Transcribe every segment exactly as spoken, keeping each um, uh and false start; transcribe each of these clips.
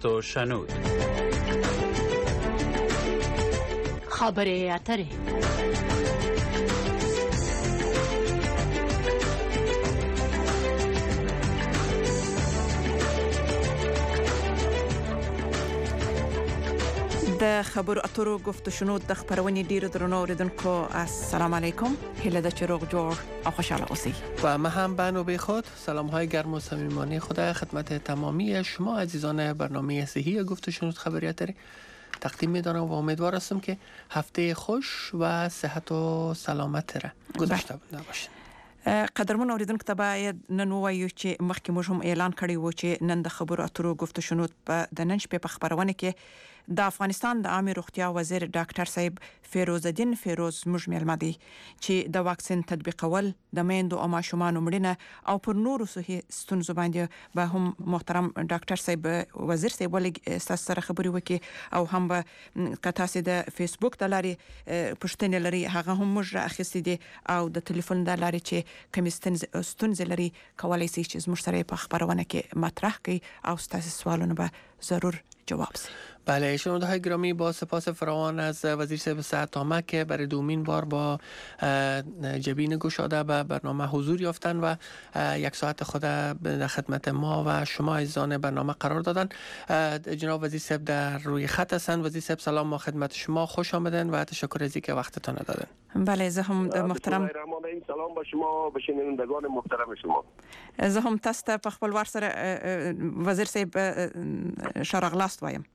گفت و شنود. خبر اتره. د خبرو اترو گفت و شنود د خبرونې ډیر درنو اوریدونکو السلام علیکم. هیله ده چې روغ جوړ او خوشحاله اوسئ. و ما هم بنو به خود سلام های گرم و صمیمانه خدا خدمت تمامی شما عزیزان برنامه صحیح گفت و شنود خبریت تقدیم می‌دارم و امیدوار هستم که هفته خوش و صحت و سلامت را گذاشته باشید. قدرمن اوریدونکو ته باید نن ووایو چې مخکې موږ هم اعلان کړی و چې نن د خبرو اترو گفت و شنود په د نن شپې په خبرونه کې د افغانستان د عامه روغتیا وزیر ډاکټر صاحب فیروز الدین فیروز موږ مېلمه دی چې د واکسین تطبیقول د میندو او ماشومانو مړینه او پر نورو صحي ستونزو باندې به هم محترم ډاکټر صاحب وزیر صاحب ولې تاسو سره خبرې وکړي او هم به کتا سي د فیسبوک د لارې پښتنې لري هغه هم موږ اخیستې دي او د ټلیفون د لارې چې کوم ستونزې لري کولای شي چې زموږ سره په خبرونه کې مطرح کړي او تاسو سوالونه به ضرور جواب سي. بله شنونده های گرامی با سپاس فراوان از وزیر صاحب صحت آمد که برای دومین بار با جبین گشاده به برنامه حضور یافتن و یک ساعت خود در خدمت ما و شما عزیزان برنامه قرار دادن. جناب وزیر صاحب در روی خط هستن. وزیر صاحب سلام ما خدمت شما خوش آمدن و تشکر از اینکه وقتتان دادن. بله زه هم محترم سلام به شما به شنوندگان محترم شما. زه هم تاسو ته په خپل ور سره وزیر صاحب شارغلاست وایم.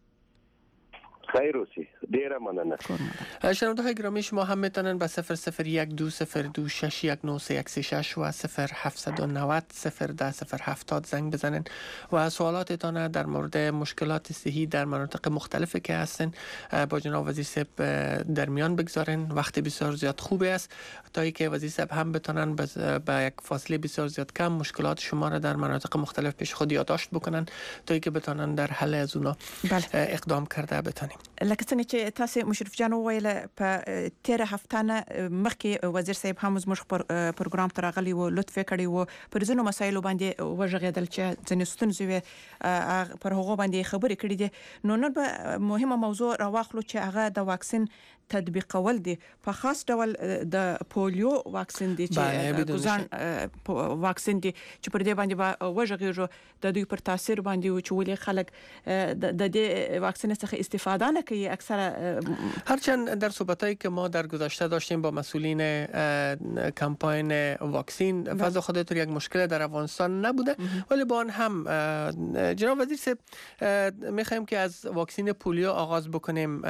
خیر اوسی ډیره مننه. شنونده های گرامی شما هم میتونن به صفر صفر یک دو صفر دو شش یک نه سه یک سه شش و صفر هفت نه صفر صفر ده صفر هفتاد زنگ بزنن و سوالاتتان در مورد مشکلات صحی در مناطق مختلفی که هستن با جناب وزیر صاحب در میان بگذارن. وقت بسیار زیاد خوبه است تا اینکه وزیر صاحب هم بتونن با یک فاصله بسیار زیاد کم مشکلات شما را در مناطق مختلف پیش خود یادداشت بکنن تا اینکه بتونن در حل از اونا اقدام کرده بتونیم. لکه څنګه چې تاسو مشرف جان وویل په تیر هفته نه مخکې وزیر صاحب هم زموږ پروګرام ته راغلی و لطف کړی و پر ځینو مسایلو باندې وژغېدل چې ځینې ستونزې پر هغه باندې خبرې کړې دي. نو نن به مهمه موضوع راواخلو چې هغه د واکسین تطبیقول دي په خاص ډول د پولیو واکسین دي چې ګزان واکسین دي چې پر دې باندې به وژغېږو د دوی پر تاثیر باندې چې ولې خلک د دې واکسین څخه استفاده نه کوي اکثر. هرچند در صحبتایی که ما در گذشته داشتیم با مسئولین کمپاین واکسین فضا خودتون یک مشکل در افغانستان نبوده ولی با آن هم جناب وزیر صاحب میخوایم که از واکسین پولیو آغاز بکنیم.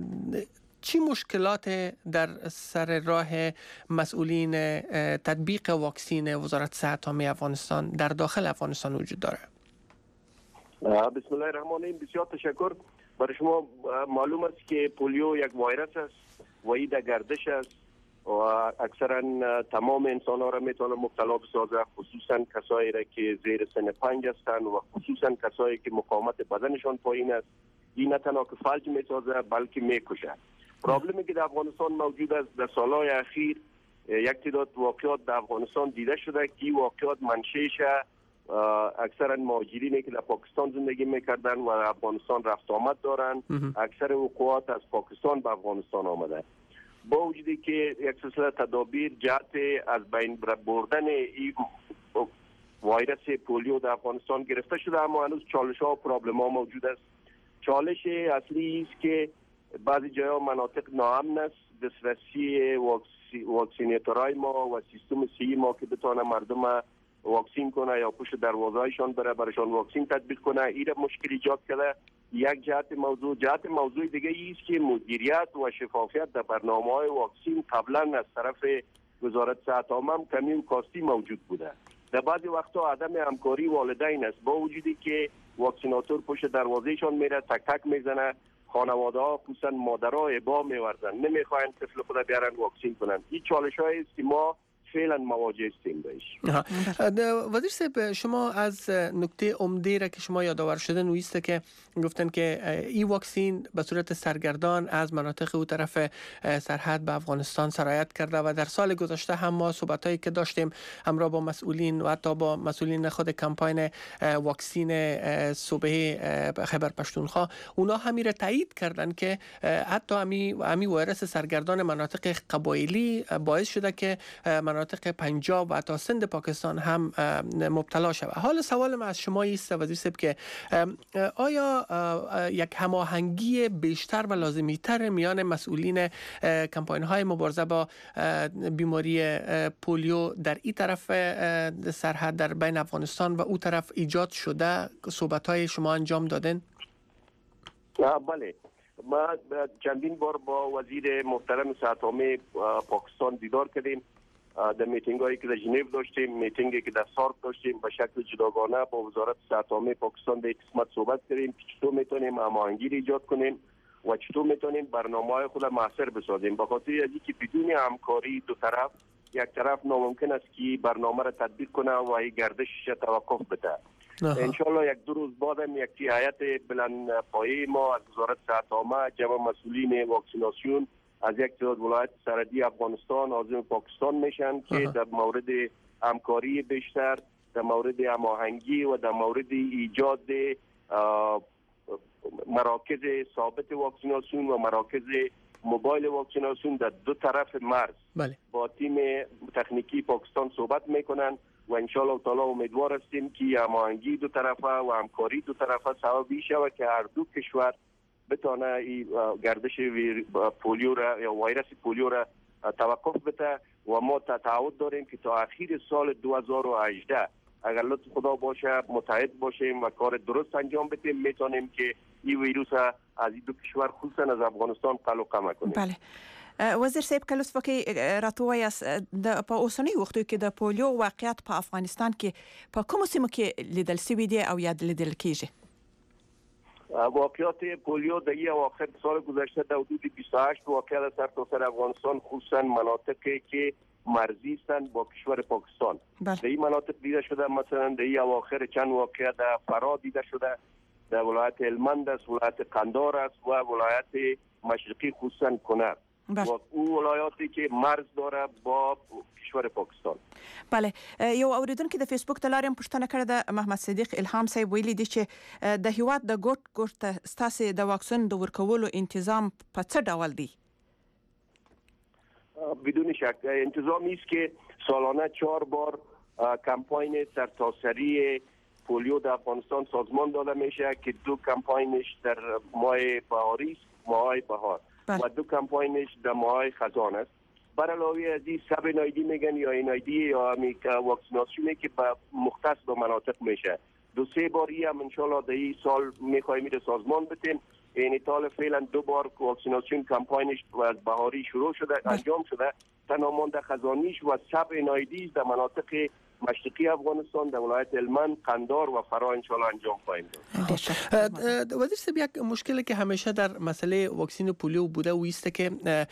چی مشکلات در سر راه مسئولین تطبیق واکسین وزارت صحت عامه افغانستان در داخل افغانستان وجود داره؟ بسم الله الرحمن الرحیم. بسیار تشکر. برای شما معلوم است که پولیو یک ویروس است و در گردش است و اکثرا تمام انسان ها را میتونه مبتلا بسازه، خصوصا کسایی را که زیر سن پنج هستند و خصوصا کسایی که مقاومت بدنشان پایین است. این نه تنها که فلج میسازه بلکه میکشه. پرابلمی که در افغانستان موجود است در سالهای اخیر یک تعداد واقعات در افغانستان دیده شده که این واقعات منشأش اکثرا مهاجرینی که در پاکستان زندگی میکردن و افغانستان رفت آمد دارن. اکثر وقوعات از پاکستان به افغانستان آمده. با وجودی که یک سلسله تدابیر جهت از بین بردن این ویروس پولیو در افغانستان گرفته شده اما هنوز چالش ها و پرابلم ها موجود است. چالش اصلی است که بعضی جاها مناطق ناامن است. دسترسی واکسیناتورای ما و سیستم صحی ما که بتونه مردم واکسین کنه یا پشت دروازه‌ایشان بره برایشان واکسین تطبیق کنه این مشکل ایجاد کرده. یک جهت موضوع جهت موضوع دیگه است که مدیریت و شفافیت در برنامه‌های واکسین قبلا از طرف وزارت صحت عامه کمی و کاستی موجود بوده. در بعضی وقتا عدم همکاری والدین است. با وجودی که واکسیناتور پشت دروازه‌ایشان میره تک تک میزنه، خانواده ها خصوصا مادرها ابا میورزن، نمیخواین طفل خود بیارن واکسین کنن. این چالش هایی است که ما فعلا مواجه هستیم بهش. وزیر صاحب، شما از نکته عمده را که شما یادآور شدن ویسته که گفتن که این واکسین به صورت سرگردان از مناطق او طرف سرحد به افغانستان سرایت کرده و در سال گذشته هم ما صحبتایی که داشتیم همراه با مسئولین و حتی با مسئولین خود کمپاین واکسین صوبه خیبر پختونخوا، اونا همین را تایید کردن که حتی امی امی ویروس سرگردان مناطق قبایلی باعث شده که مناطق پنجاب و حتی سند پاکستان هم مبتلا شود. حال سوال من از شما است وزیر صاحب که آیا یک هماهنگی بیشتر و لازمی تر میان مسئولین کمپاین های مبارزه با بیماری پولیو در این طرف سرحد در بین افغانستان و او طرف ایجاد شده، صحبت های شما انجام دادن؟ بله، ما چندین بار با وزیر محترم صحت عامه پاکستان دیدار کردیم. در میتینگ هایی که در ژنو داشتیم، میتینگی که در سارک داشتیم، به شکل جداگانه با وزارت صحت عامه پاکستان به قسمت صحبت کردیم که چطور میتونیم هماهنگی ایجاد کنیم و چطور میتونیم برنامه‌های خود مؤثر بسازیم. به خاطر اینکه بدون همکاری دو طرف، یک طرف ناممکن است که برنامه را تطبیق کنه و این گردشش توقف بده. ان شاء الله یک دو روز بعد هم یک هیئت بلند پایه ما از وزارت صحت عامه، جمع مسئولین واکسیناسیون از یک تعداد ولایت سرحدی افغانستان عازم پاکستان میشن که در مورد همکاری بیشتر، در مورد هماهنگی و در مورد ایجاد مراکز ثابت واکسیناسیون و مراکز موبایل واکسیناسیون در دو طرف مرز بله. با تیم تکنیکی پاکستان صحبت میکنن و ان شاء الله تعالی امیدوار هستیم که هماهنگی دو طرفه و همکاری دو طرفه سبب شود که هر دو کشور بتونه این گردش پولیو را یا ویروس پولیو را توقف بده و ما تعهد داریم که تا اخیر سال دو هزار و هجده اگر لطف خدا باشه متحد باشیم و کار درست انجام بدیم، میتونیم که این ویروس از این دو کشور خصوصا از افغانستان قلع و قمع کنیم. بله. وزیر صاحب کلوس وکي راتوي اس د په اوسنی وختو کې د پولیو واقعیت په افغانستان کې په کوم سیمه کې لیدل سوي دي او یاد لیدل کیږي؟ واقعیت پولیو در این اواخر سال گذشته در حدود بیست و هشت واقعه در سرتاسر افغانستان، خصوصا مناطقی که مرزی هستند با کشور پاکستان. در این مناطق دیده شده، مثلا در این اواخر چند واقعه در فرا دیده شده، در ولایت هلمند است، ولایت قندهار است و ولایت مشرقی خصوصا کنر و او ولایاتی که مرز داره با کشور پاکستان. بله، یو اوریدونکو د فیسبوک د لارې پوښتنه کړې ده. محمد صدیق الهام صاحب ویلي دي چې د هیواد د ګوټ ګوټ ستاسو د واکسین د ورکولو انتظام په څه ډول دی؟ بدون شک انتظامی است که سالانه چهار بار کمپاین سرتاسری پولیو در افغانستان سازمان داده میشه که دو کمپاینش در ماه بهاری است، ماه بهار و دو کمپاینش در ماه خزان است. بر علاوه از این سب اینایدی میگن یا اینایدی یا واکسیناسیونی که به مختص به مناطق میشه. دو سه باری هم انشالله در این سال میخوایم میره سازمان بتیم. این ایتال فعلا دو بار واکسیناسیون کمپاینش از بهاری شروع شده، انجام شده. تنها مانده خزانیش و سب اینایدی در مناطق مشرقی افغانستان، در ولایت هلمند، قندهار و فرا انشالله انجام خواهیم داد. وزیر صاحب، یک مشکلی که همیشه در مسئله واکسین پولیو بوده و است که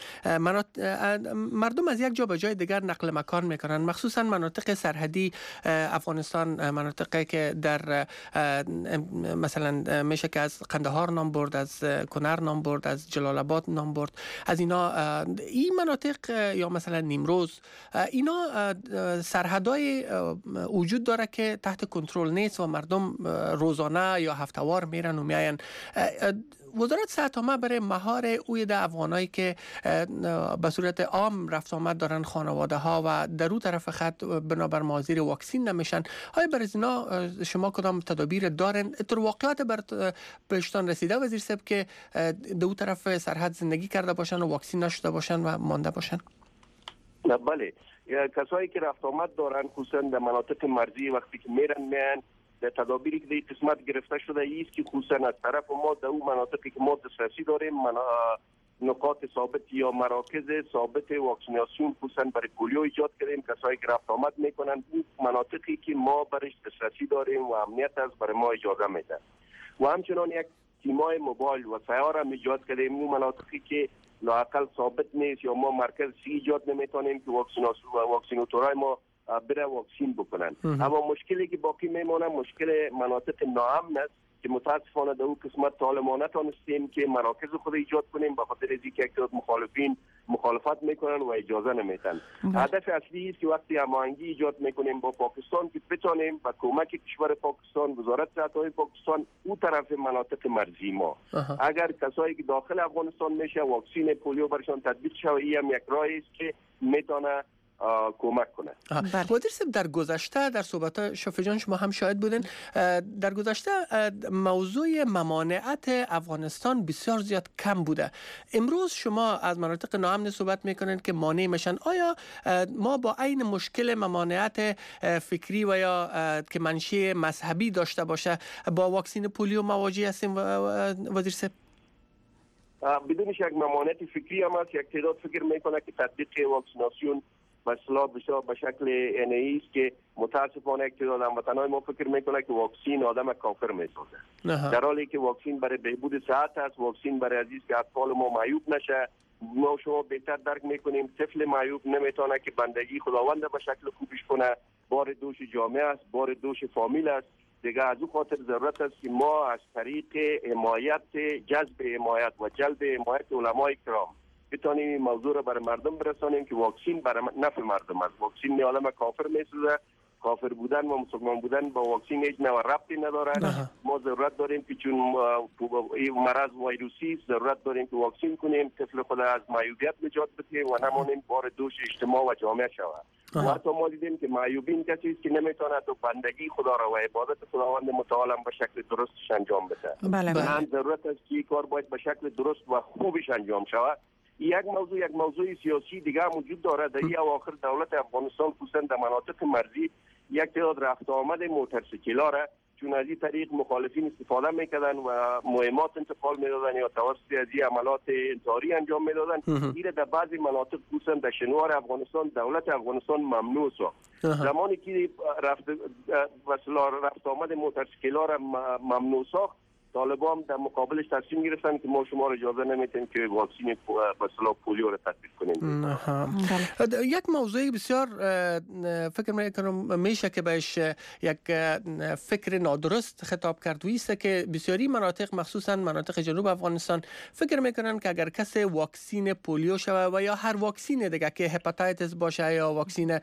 مردم از یک جا به جای دیگر نقل مکان میکنن، مخصوصا مناطق سرحدی افغانستان، مناطقی که در مثلا میشه که از قندهار نام برد، از کنر نام برد، از جلال آباد نام برد، از اینا این مناطق یا مثلا نیمروز، اینا سرحدای وجود داره که تحت کنترل نیست و مردم روزانه یا هفتهوار میرن و میاین. وزارت صحت عامه برای مهار اوی ده افغانایی که به صورت عام رفت آمد دارن، خانواده ها و در اون طرف خط بنابر مازیر واکسین نمیشن، های بر از اینا شما کدام تدابیر دارن؟ تر واقعات بر پیشتان رسیده وزیر صاحب که دو طرف سرحد زندگی کرده باشن و واکسین نشده باشن و مانده باشن؟ بله، کسایی که رفت آمد دارن خصوصا در مناطق مرزی وقتی که میرن میان، در تدابیری که در قسمت گرفته شده است که خصوصا از طرف ما در اون مناطقی که ما دسترسی داریم، نقاط ثابت یا مراکز ثابت واکسیناسیون خصوصا برای پولیو ایجاد کردیم. کسایی که رفت آمد میکنن اون مناطقی که ما برش دسترسی داریم و امنیت است برای ما اجازه میده. و همچنان یک سیمای موبایل و سیاره ایجاد کردیم. اون مناطقی که لااقل ثابت نیست یا ما مرکز سی ایجاد نمیتونیم که واکسیناتورای ما بره واکسین بکنن. اما مشکلی که باقی میمونه مشکل مناطق ناامن است که متاسفانه در اون قسمت تا ما نتونستیم که مراکز خود ایجاد کنیم، به خاطر اینکه یک تعداد مخالفین مخالفت میکنن و اجازه نمیدن. هدف اصلی است که وقتی هماهنگی ایجاد میکنیم با پاکستان که بتونیم با کمک کشور پاکستان، وزارت صحت پاکستان، او طرف مناطق مرزی ما اگر کسایی که داخل افغانستان میشه واکسین پولیو برشان تطبیق شود، این هم یک راهی است که میتونه کمک کنه. وزیر صاحب، در گذشته در صحبت شفیع جان شما هم شاهد بودین، در گذشته موضوع ممانعت افغانستان بسیار زیاد کم بوده. امروز شما از مناطق ناامن صحبت میکنین که مانع میشن. آیا ما با این مشکل ممانعت فکری و یا که منشأ مذهبی داشته باشه با واکسین پولیو مواجه هستیم وزیر صاحب؟ بدون شک ممانعت فکری هم هست. یک تعداد فکر میکنه که تطبیق واکسیناسیون مثلا بسیار به شکل اینایی است که متاسفانه یک تعداد هموطنان ما فکر میکنه که واکسین آدم کافر میسازه، در حالی که واکسین برای بهبود صحت است. واکسین برای عزیز که اطفال ما معیوب نشه. ما شما بهتر درک میکنیم طفل معیوب نمیتونه که بندگی خداوند به شکل خوبش کنه. بار دوش جامعه است، بار دوش فامیل است. دیگه از او خاطر ضرورت است که ما از طریق حمایت، جذب حمایت و جلب حمایت علمای کرام بتانیم این موضوع را برای مردم برسانیم که واکسین برای نفع مردم است. واکسین عالم کافر میسازه. کافر بودن و مسلمان بودن با واکسین هیچ نوع ربطی نداره. ما ضرورت داریم که چون این مرض ویروسی است، ضرورت داریم که واکسین کنیم، طفل خود از معیوبیت نجات بدهیم و نمانیم بار دوش اجتماع و جامعه شود. و حتی ما دیدیم که معیوبین کسی است که نمیتونه تو بندگی خدا را و عبادت خداوند متعال به شکل درستش انجام بده. بله بله. ضرورت است که این کار باید به شکل درست و خوبش انجام شود. یک موضوع یک موضوع سیاسی دیگه موجود داره. در این اواخر دولت افغانستان خصوصا در مناطق مرزی یک تعداد رفت آمد موتورسیکل‌ها را چون از این طریق مخالفین استفاده میکردن و مهمات انتقال میدادن یا توسط از این عملات انتحاری انجام میدادن. این در بعضی مناطق خصوصا در شنوار افغانستان دولت افغانستان ممنوع ساخت. زمانی که رفت مثلا رفت آمد موتورسیکل‌ها را ممنوع ساخت، طالبان در مقابلش تصمیم گرفتن که ما شما را اجازه نمیدیم که واکسین مثلا پولیو را تطبیق کنیم. یک موضوع بسیار فکر میکنم میشه که بهش یک فکر نادرست خطاب کرد و است که بسیاری مناطق مخصوصا مناطق جنوب افغانستان فکر میکنن که اگر کسی واکسین پولیو شود و یا هر واکسین دیگه که هپاتیتس باشه یا واکسین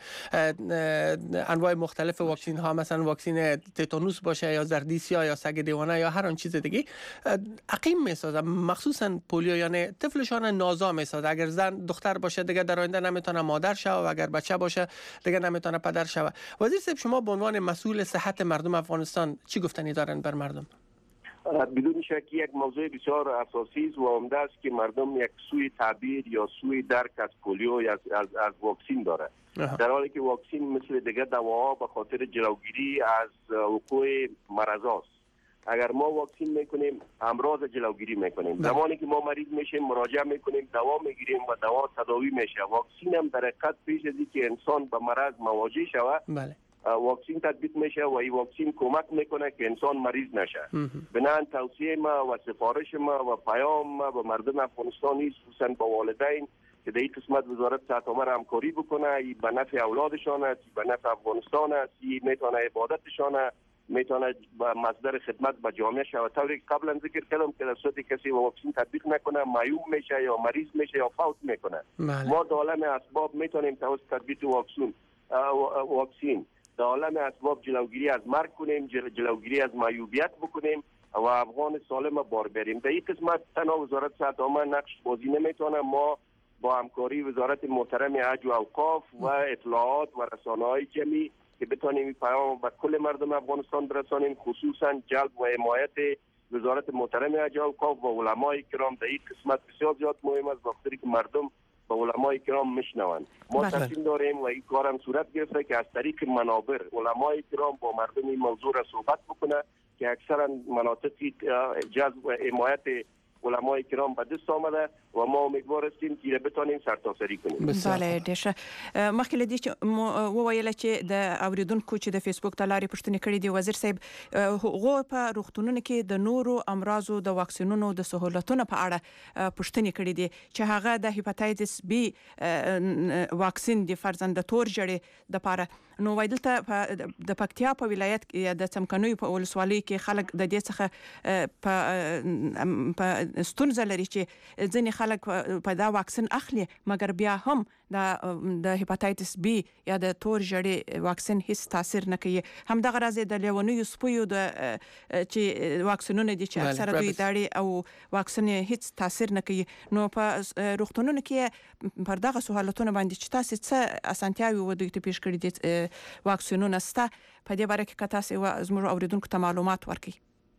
انواع مختلف واکسین ها مثلا واکسین تتانوس باشه یا زردیسیا یا سگ دیوانه یا هر آن چیز دیگه عقیم میسازه، مخصوصا پولیو، یعنی طفلشان نازا میسازه. اگر زن دختر باشه دیگه در آینده نمیتونه مادر شوه و اگر بچه باشه دیگه نمیتونه پدر شوه. وزیر صاحب، شما به عنوان مسئول صحت مردم افغانستان چی گفتنی دارن بر مردم؟ بدون شک یک موضوع بسیار اساسی است و عمده است که مردم یک سوی تعبیر یا سوی درک از پولیو یا از, از, از واکسین داره. در حالی که واکسین مثل دیگه دواها به خاطر جلوگیری از وقوع مرض است. اگر ما واکسین میکنیم امراض جلوگیری میکنیم. زمانی که ما مریض میشیم مراجعه میکنیم، دوا میگیریم و دوا تداوی میشه. واکسین هم در حقیقت پیش از اینکه انسان به مرض مواجه شود بله. واکسین تطبیق میشه و این واکسین کمک میکنه که انسان مریض نشه. بنابراین توصیه ما و سفارش ما و پیام ما به مردم افغانستان است، خصوصا با والدین، که در این قسمت وزارت صحت عامه همکاری بکنه. این به نفع اولادشان است، به نفع افغانستان است، این میتونه عبادتشان است، میتونه با مصدر خدمت به جامعه شود. طوری که قبلا ذکر کردم که در صورت کسی واکسین تطبیق نکنه معیوب میشه یا مریض میشه یا فوت میکنه. ما در عالم اسباب میتونیم توسط تطبیق واکسین واکسین در عالم اسباب جلوگیری از مرگ کنیم، جلوگیری از معیوبیت بکنیم و افغان سالم بار بریم. در این قسمت تنها وزارت صحت عامه نقش بازی نمیتونه. ما با همکاری وزارت محترم حج و اوقاف و اطلاعات و رسانه‌های جمعی که بتانیم این پیام به کل مردم افغانستان برسانیم، خصوصا جلب و حمایت وزارت محترم حج و اوقاف و علمای کرام در این قسمت بسیار زیاد مهم است، وقتی که مردم به علمای کرام میشنوند. ما تصمیم داریم و این کارم صورت گرفته که از طریق منابر علمای کرام با مردم این موضوع را صحبت بکنه که اکثرا مناطقی جذب و حمایت علمای کرام به دست آمده و ما امیدوار هستیم که بتانیم سرتاسری کنیم. بله ډیره مخکې لدی چې وویل چې د اوریدونکو چې د فیسبوک ته لارې پوښتنې کړې دي وزیر صاحب هغه په روغتونونو کې د نورو امراضو د واکسینونو د سہولتونو په اړه پوښتنې کړې دي چې هغه د هپاتایتس بی واکسین د فرزند تور جړې د لپاره نو وایدلته د پکتیا په ولایت کې د څمکنیو په ولسوالۍ کې خلک د دې څخه په په ستونزه لري چې ځینې خلک په دا واکسین اخلي مګر بیا هم د د هپاتایتس بی یا د تور جړې واکسین هیڅ تاثیر نه کوي. همدغه راز د لیونیو سپیو د چې واکسینونه دي چې اکثره دوی داړي او واکسین هیڅ تاثیر نه کوي. نو په روغتونونو کې پر دغه سہولتونه باندې چې تاسو څه اسانتیاوي ودوی ته پیش کړی دي واکسینونه ستا په دې باره کې کتاسي و زموږ اوریدونکو ته معلومات ورکړي.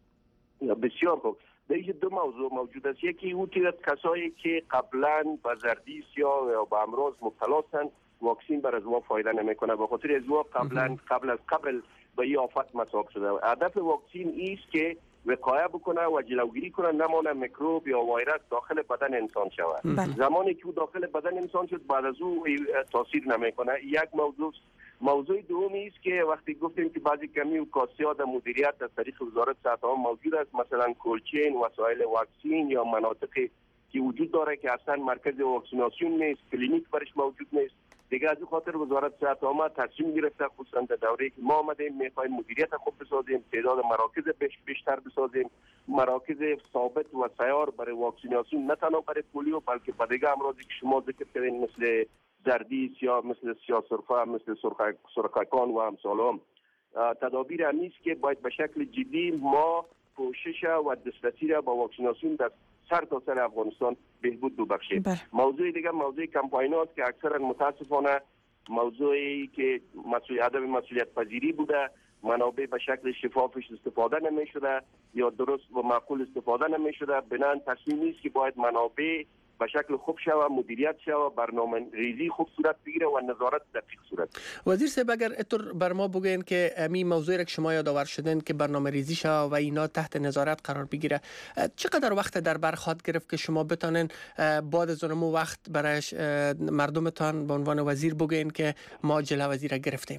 بسیار خوب. در اینجا دو موضوع موجود است. یکی او تعداد کسایی که قبلا به زردیس یا به امراض مبتلا هستند واکسین بر از ما فایده نمیکنه به خاطر از ما قبلا قبل از قبل به این آفت مصاب شده. هدف واکسین است که وقایه بکنه و جلوگیری کنه نمانه میکروب یا ویروس داخل بدن انسان شود. زمانی که او داخل بدن انسان شد بعد از او تاثیر نمیکنه. یک موضوع موضوع دومی است که وقتی گفتیم که بعضی کمی و کاسیات مدیریت از طریق وزارت صحت عامه موجود است، مثلا کولچین وسایل واکسین یا مناطقی که وجود داره که اصلا مرکز واکسیناسیون نیست، کلینیک برش موجود نیست. دیگه از این خاطر وزارت صحت عامه تصمیم گرفته خصوصا در دوره که ما آمدیم میخوایم مدیریت خوب بسازیم، تعداد مراکز بیش بیشتر بسازیم، مراکز ثابت و سیار برای واکسیناسیون نه تنها برای پولیو بلکه برای دیگه امراضی که شما ذکر کردین مثل زردیس یا مثل سیاه‌سرفه مثل سرخکان و امثال هم. تدابیر همی است که باید به شکل جدی ما کوشش و دسترسی را با واکسیناسیون در سر تا سر افغانستان بهبود ببخشیم. موضوع دیگه موضوع کمپاین است که اکثرا متاسفانه موضوعی که مسئول عدم مسئولیت پذیری بوده، منابع به شکل شفافش استفاده نمی شده یا درست و معقول استفاده نمی شده. بنان تصمیمی است که باید منابع به شکل خوب شود، مدیریت شود، برنامه ریزی خوب صورت بگیره و نظارت دقیق صورت. وزیر صاحب اگر اتر بر ما بگین که امی موضوعی را که شما یادآور شدن که برنامه ریزی شود و اینا تحت نظارت قرار بگیره، چقدر وقت در بر خواهد گرفت که شما بتانین بعد از اون وقت برایش مردمتان به عنوان وزیر بگین که ما جلو وزیر را گرفتیم؟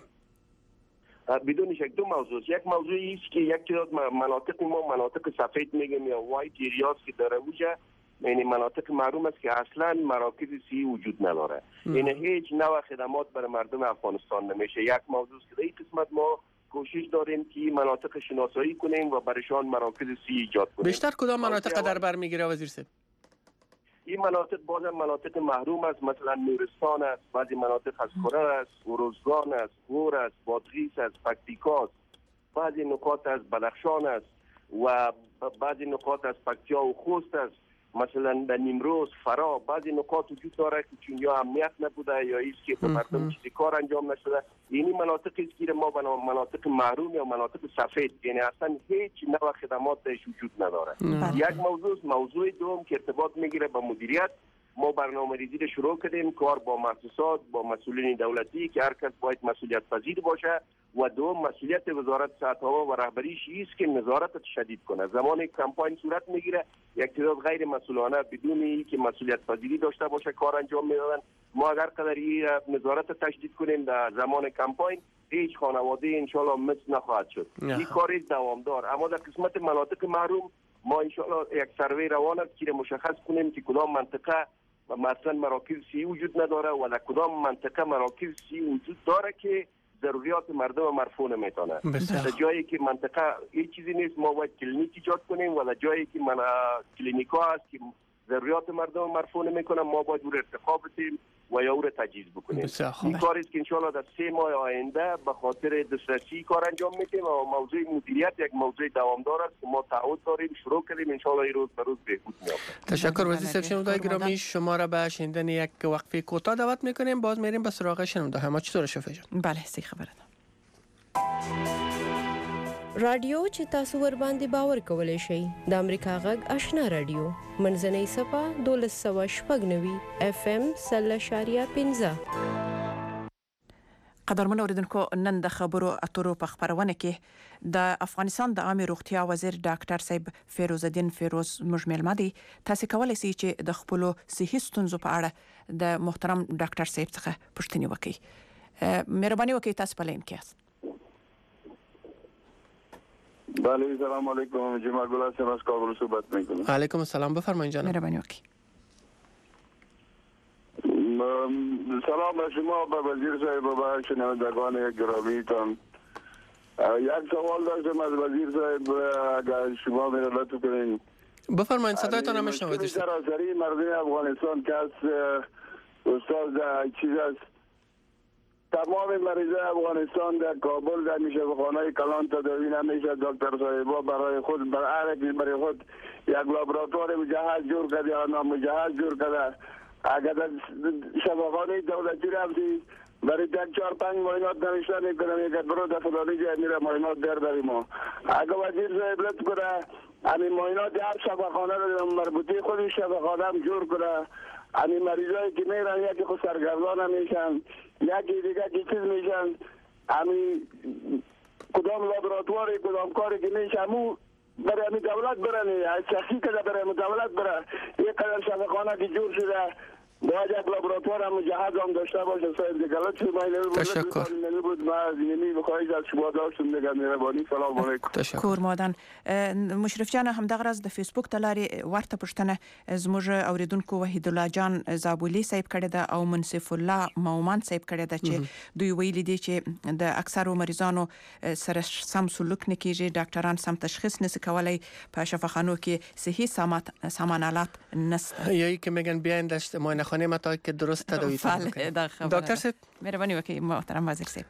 بدون شک دو موضوع. یک موضوعی است که یک تعداد مناطق ما مناطق سفید میگیم یا وایت ایریاز که در اوجه، یعنی مناطق معلوم است که اصلا مراکز سی وجود نداره. این هیچ نوع خدمات برای مردم افغانستان نمیشه. یک موضوع است که در این قسمت ما کوشش داریم که مناطق شناسایی کنیم و برایشان مراکز سی ایجاد کنیم. بیشتر کدام مناطق در بر میگیره وزیر صاحب؟ این مناطق بازم مناطق محروم است، مثلا نورستان است، بعضی مناطق از خوره است، اروزگان است، غور است، بادغیس است، پکتیکا است، بعضی نقاط از بدخشان است و بعضی نقاط از پکتیا و خوست است. مثلا در نیمروز، فرا بعضی نقاط وجود داره که چون یا امنیت نبوده یا ایست که به مردم چیزی کار انجام نشده. یعنی مناطقی است که ما به مناطق محروم یا مناطق سفید، یعنی اصلا هیچ نوع خدمات درش وجود نداره. یک موضوع موضوع دوم که ارتباط میگیره با مدیریت، ما برنامه ریزی رو شروع کردیم، کار با مؤسسات با مسئولین دولتی که هر کس باید مسئولیت پذیر باشه و دوم مسئولیت وزارت صحت عامه و رهبریش است که نظارت شدید کنه. زمانی کمپاین صورت میگیره یک تعداد غیر مسئولانه بدون اینکه مسئولیت پذیری داشته باشه کار انجام میدادن. ما اگر قدری نظارت تشدید کنیم در زمان کمپاین هیچ خانواده انشالله مثل نخواهد شد. این کار دوامدار. اما در قسمت مناطق محروم ما انشالله یک سروی روان است که مشخص کنیم که کدام منطقه و مثلا مراکز سی وجود نداره و در کدام منطقه مراکز سی وجود داره که ضروریات مردم مرفوع نمیتونه. در جایی که منطقه هیچ چیزی نیست ما باید کلینیک ایجاد کنیم و در جایی که من کلینیکا هست که ضروریات مردم مرفوع نمیکنه ما باید او ارتقا بدیم و یا او را تجهیز بکنیم. این کاری است که انشالله در سه ماه آینده به خاطر دسترسی کار انجام میدیم و موضوع مدیریت یک موضوع دوامدار است که ما تعهد داریم شروع کردیم انشالله این روز به روز بهبود می‌یابد. تشکر وزیر صاحب. شنونده‌های گرامی شما را به شنیدن یک وقفه کوتاه دعوت میکنیم. باز میریم به سراغ شنونده. ما چطور شفیع جان؟ بله سی خبره ده. رادیو چې تاسو ور باندې باور کولای شئ د امریکا غږ آشنا رادیو منځنۍ صفه دولس سوه شپږ نوي اف ام سل اشاریه پنځه. قدرمن اوریدونکو نن د خبرو اترو په خبرونه کې د افغانستان د عامه روغتیا وزیر ډاکټر صاحب فیروز الدین فیروز مجمل مدي تاسو کولای شئ چې د خپل صحي ستونزو په اړه د محترم ډاکټر صاحب څخه پوښتنه وکړئ. مهرباني وکړئ تاسو په لین کې یاست. بله سلام علیکم، جمعه گل هستم از کابل صحبت میکنم. علیکم السلام، بفرمایید جناب. مهربانی وکړئ. سلام به شما، به وزیر صاحب و به شنوندگان گرامی تان. یک سوال داشتم از وزیر صاحب، اگر شما میره لطف کنین. بفرمایید، صدایتان هم میشنوم وزیر صاحب. سراسری مردم افغانستان که از استاد چیز است، تمام مریضای افغانستان در کابل در شفاخانه کلان تداوی نمیشه. دکتر صاحبا برای خود برای برای خود یک لابراتوار مجهز جور کرده یا نامجهز جور کرده. اگر در شفاخانه دولتی رفتی برای یک چهار پنج معاینات نوشته میکنم، یک برو در فلانی جای میره معاینات در داریم. اگر وزیر صاحب لطف کنه همین معاینات هر شفاخانه رو مربوطه خود شفاخانه هم جور کنه. همین مریضایی که میرن یکی خود سرگردان میشن، یکی دیگه که چیز میشن، همین کدام لابراتواری کدام کاری که میشه همون برای همین دولت برن، از شخصی که برای همین دولت برن. یک قدر شفاخانه که جور شده باید یک لابراتوار هم مجهز هم داشته باشه. صاحب دیگلات شد من نمی بود تشکر. نمی بود من از اینمی بخواهید از شما داشتم دیگر مهربانی. سلام علیکم. تشکر. کور مادن مشرف جان هم دغه راز د فیسبوک د لارې ورته پښتنه زموږ اوریدونکو وحید الله جان زابولی صاحب کړی دا او منصف الله مومن صاحب کړی دا چې دوی ویلي دي چې د اکثرو مریضانو سره سم سلوک نه کیږي، ډاکټران سم تشخیص نشي کولای، په شفاخانو کې صحیح سامانالات نشته، یا که میگن بیاین داشت معاینه خانه ما تا که درست تداوی کنید. دکتر صاحب مهربانی وکړئ محترم وزیر صاحب.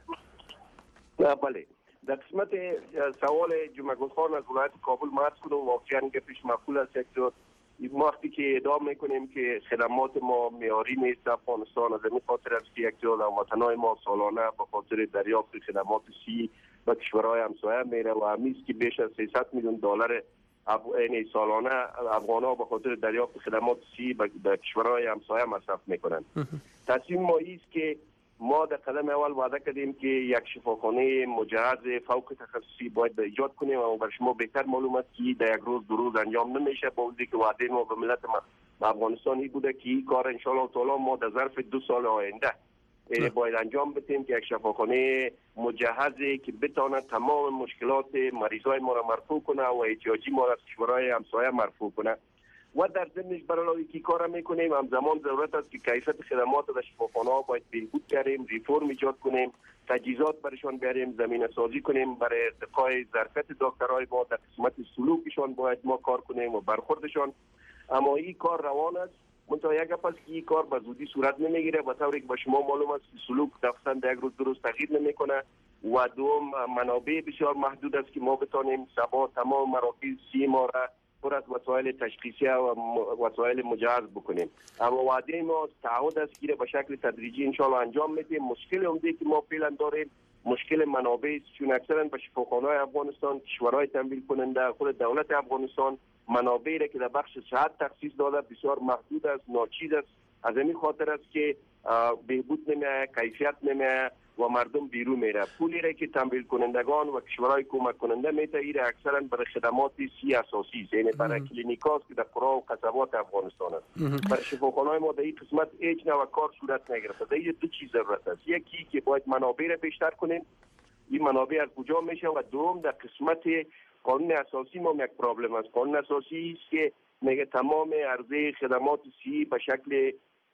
بله، در قسمت سوال جمعه گل خان از ولایت کابل مرز کنم، واقعا گپش معقول است. یک جور ما وقتی که ادعا میکنیم که خدمات ما معیاری نیست افغانستان، از این خاطر است که یک جور هموطنان ما سالانه به خاطر دریافت خدمات صحی به کشورهای همسایه میره و همیست که بیش از سیصد میلیون دلار یعنی سالانه افغان‌ها به خاطر دریافت خدمات صحی به کشورهای همسایه مصرف میکنند. تصمیم ما است که ما در قدم اول وعده کردیم که یک شفاخانه مجهز فوق تخصصی باید ایجاد کنیم و بر شما بهتر معلوم است که در یک روز دو روز انجام نمیشه. با وجودی که وعده ما به ملت ما افغانستانی بوده که این کار ان شاء الله تعالی ما در ظرف دو سال آینده باید انجام بدیم که یک شفاخانه مجهزی که بتونه تمام مشکلات مریضای ما را مرفوع کنه و احتیاجی ما را از کشورهای همسایه مرفوع کنه. و در ضمنش برای که کار میکنیم همزمان ضرورت است که کیفیت خدمات در شفاخانه‌ها باید بهبود کردیم، ریفرم ایجاد کنیم، تجهیزات برشان بیاریم، زمینه سازی کنیم برای ارتقاء ظرفیت دکترای ما در قسمت سلوکشان باید ما کار کنیم و برخوردشان. اما این کار روان است، منتها یک گپ است که این کار به زودی صورت نمیگیره، به طوری که به شما معلوم است که سلوک دفتن در یک روز درست تغییر نمیکنه و دوم منابع بسیار محدود است که ما بتانیم سبا تمام مراکز سی ما را پر از وسایل تشخیصی و وسایل مجهز بکنیم. اما وعده ما تعهد است که به شکل تدریجی انشالله انجام میدیم. مشکل عمده که ما فعلا داریم مشکل منابع است، چون اکثرا به شفاخانه‌های افغانستان کشورهای تمویل کننده خود دولت افغانستان منابعی را که در بخش صحت تخصیص داده بسیار محدود است، ناچیز است. از این خاطر است که بهبود نمی‌آید، کیفیت نمی‌آید و مردم بیرون میره. پولی را که تمویل کنندگان و کشورهای کمک کننده میده ایره اکثرا برای خدمات سی اساسی است، یعنی برای کلینیکاست که در قرا و قصبات افغانستان است. برای شفاخانه‌های ما در این قسمت هیچ نوع کار صورت نگرفته. در این دو چیز ضرورت است، یکی که باید منابع را بیشتر کنیم، این منابع از کجا میشه، و دوم در قسمت قانون اساسی ما یک پرابلم است. قانون اساسی است که میگه تمام عرضه خدمات صحی به شکل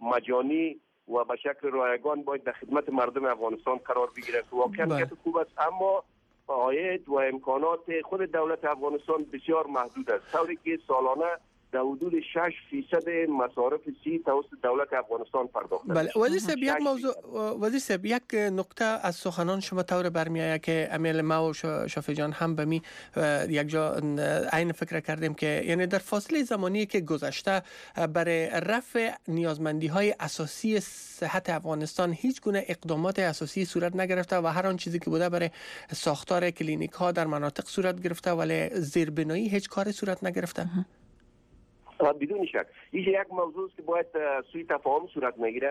مجانی و به شکل رایگان باید در خدمت مردم افغانستان قرار بگیرد. واقعا خوب است، اما عاید و امکانات خود دولت افغانستان بسیار محدود است، طوری که سالانه در حدود شش فیصد مصارف سی توسط دولت افغانستان پرداخته. بله وزیر صاحب، یک موضوع وزیر صاحب یک نکته از سخنان شما طور برمیآید که امیل ما و شافی جان هم به می یک جا عین فکر کردیم که یعنی در فاصله زمانی که گذشته برای رفع نیازمندی های اساسی صحت افغانستان هیچ گونه اقدامات اساسی صورت نگرفته و هر آن چیزی که بوده برای ساختار کلینیک ها در مناطق صورت گرفته، ولی زیربنایی هیچ کاری صورت نگرفته. بدون شک این یک موضوع است که باید سوی تفاهم صورت میگیره.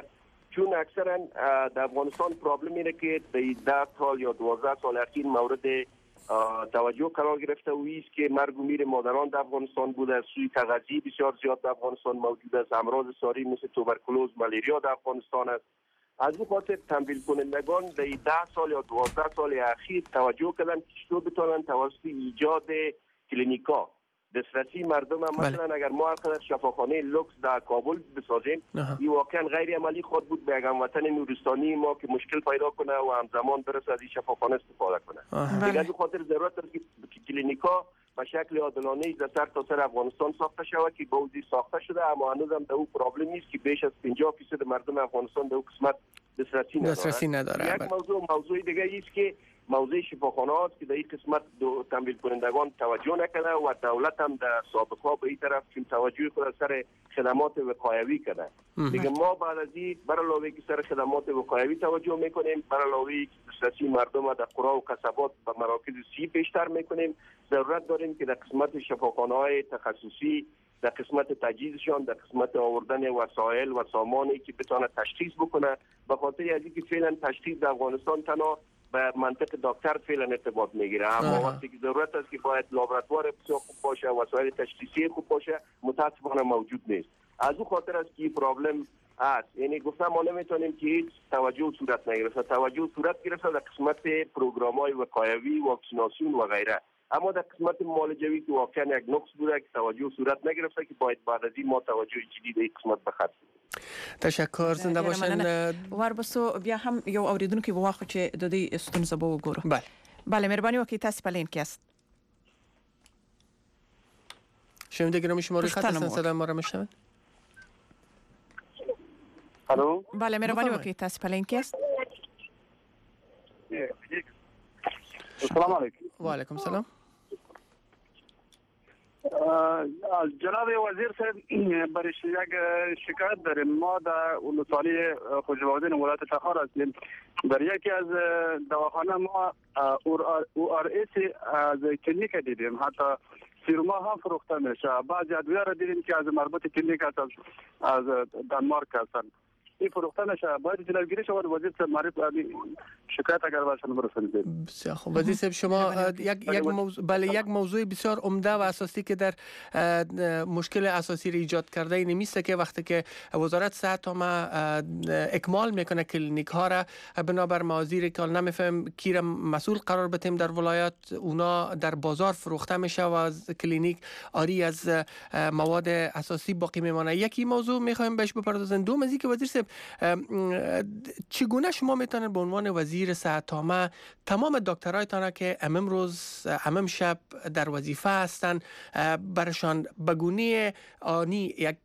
چون اکثرا در افغانستان پرابلم اینه که ده سال یا دوازده سال اخیر مورد توجه قرار گرفته و است که مرگ و میر مادران در افغانستان بوده، سوی تغذیه بسیار زیاد در افغانستان موجود است، امراض ساری مثل توبرکلوز، ملیریا در افغانستان است. از این خاطر تمویل کنندگان در ده سال یا دوازده سال اخیر توجه کردن که چطور بتوانند توسط ایجاد کلینیکا دسترسی مردم هم مثلا بله. اگر ما هر شفاخانه لوکس در کابل بسازیم این واقعا غیر عملی خود بود به هموطن نورستانی ما که مشکل پیدا کنه و همزمان برسه از این شفاخانه استفاده کنه. دیگر به خاطر ضرورت است که کلینیکا به شکل عادلانه در سر تا سر افغانستان ساخته شود که بعضی ساخته شده اما هنوز هم در او پرابلم نیست که بیش از پنجاه درصد مردم افغانستان در او قسمت دسترسی نداره. دسترسی نداره. یک موضوع موضوع دیگه است که موضوع شفاخانه است که در این قسمت تمویل کنندگان توجه نکرده و دولت هم در سابقه به این طرف چون توجه خود سر خدمات وقایوی کرده. دیگه ما بعد از این بر علاوه که سر خدمات وقایوی توجه میکنیم، بر علاوه که دسترسی مردم در قرا و قصبات به مراکز صحی بیشتر میکنیم، ضرورت داریم که در قسمت شفاخانه های تخصصی، در قسمت تجهیزشان، در قسمت آوردن وسایل و سامانی که بتونه تشخیص بکنه، به خاطر از اینکه فعلا تشخیص در افغانستان تنها به منطق دکتر فعلا ارتباط میگیره، اما وقتی که ضرورت است که باید لابراتوار بسیار خوب باشه، وسایل تشخیصی خوب باشه، متاسفانه موجود نیست. از اون خاطر است که این پرابلم است. یعنی گفتم ما نمیتونیم که هیچ توجه صورت نگرفته. توجه صورت گرفته در قسمت پروگرام‌های وقایوی، واکسیناسیون و غیره، اما در قسمت معالجوی که واقعا یک نقص بوده که توجه صورت نگرفته که باید بعد از این ما توجه جدی به این قسمت بخواهیم. تشکر، زنده باشن. وربسو بیا هم یو اوریدونکو به واخو چې د دې ستونزه به وګورو. بله بله مهرباني وکړئ تاسو په لین کې است. شنونده گرامی شما روی خط هستن، صدای ما را میشنوید؟ الو بله مهرباني وکړئ تاسو په لین کې است. السلام علیکم. و علیکم السلام. جناب وزیر صاحب برای یک شکایت داریم. ما در ولسوالی خوجبادین ولایت تخار هستیم. در یکی از دواخانه ما او آر ایس از کلینیک دیدیم، حتی سیروما هم فروخته میشه. بعضی ادویه را دیدیم که از مربوط کلینیک هست، از دانمارک هستن، این فروخته نشه. باید جلوگیری شود. وزیر صاحب معرف شکایت اگر برشان برسانید. بسیار خوب. وزیر صاحب شما یک یک موضوع بله یک موضوع بسیار عمده و اساسی که در مشکل اساسی را ایجاد کرده این نیست که وقتی که وزارت صحت هم اکمال میکنه کلینیک ها را بنابر موازیر که نمیفهم کی را مسئول قرار بدیم در ولایت، اونا در بازار فروخته میشه و از کلینیک آری از مواد اساسی باقی میمانه. یکی موضوع میخوایم بهش بپردازیم. دوم از اینکه وزیر صاحب چگونه شما میتونید به عنوان وزیر صحت عامه تمام دکترایتان که امروز امام شب در وظیفه هستند برشان بگونه آنی یک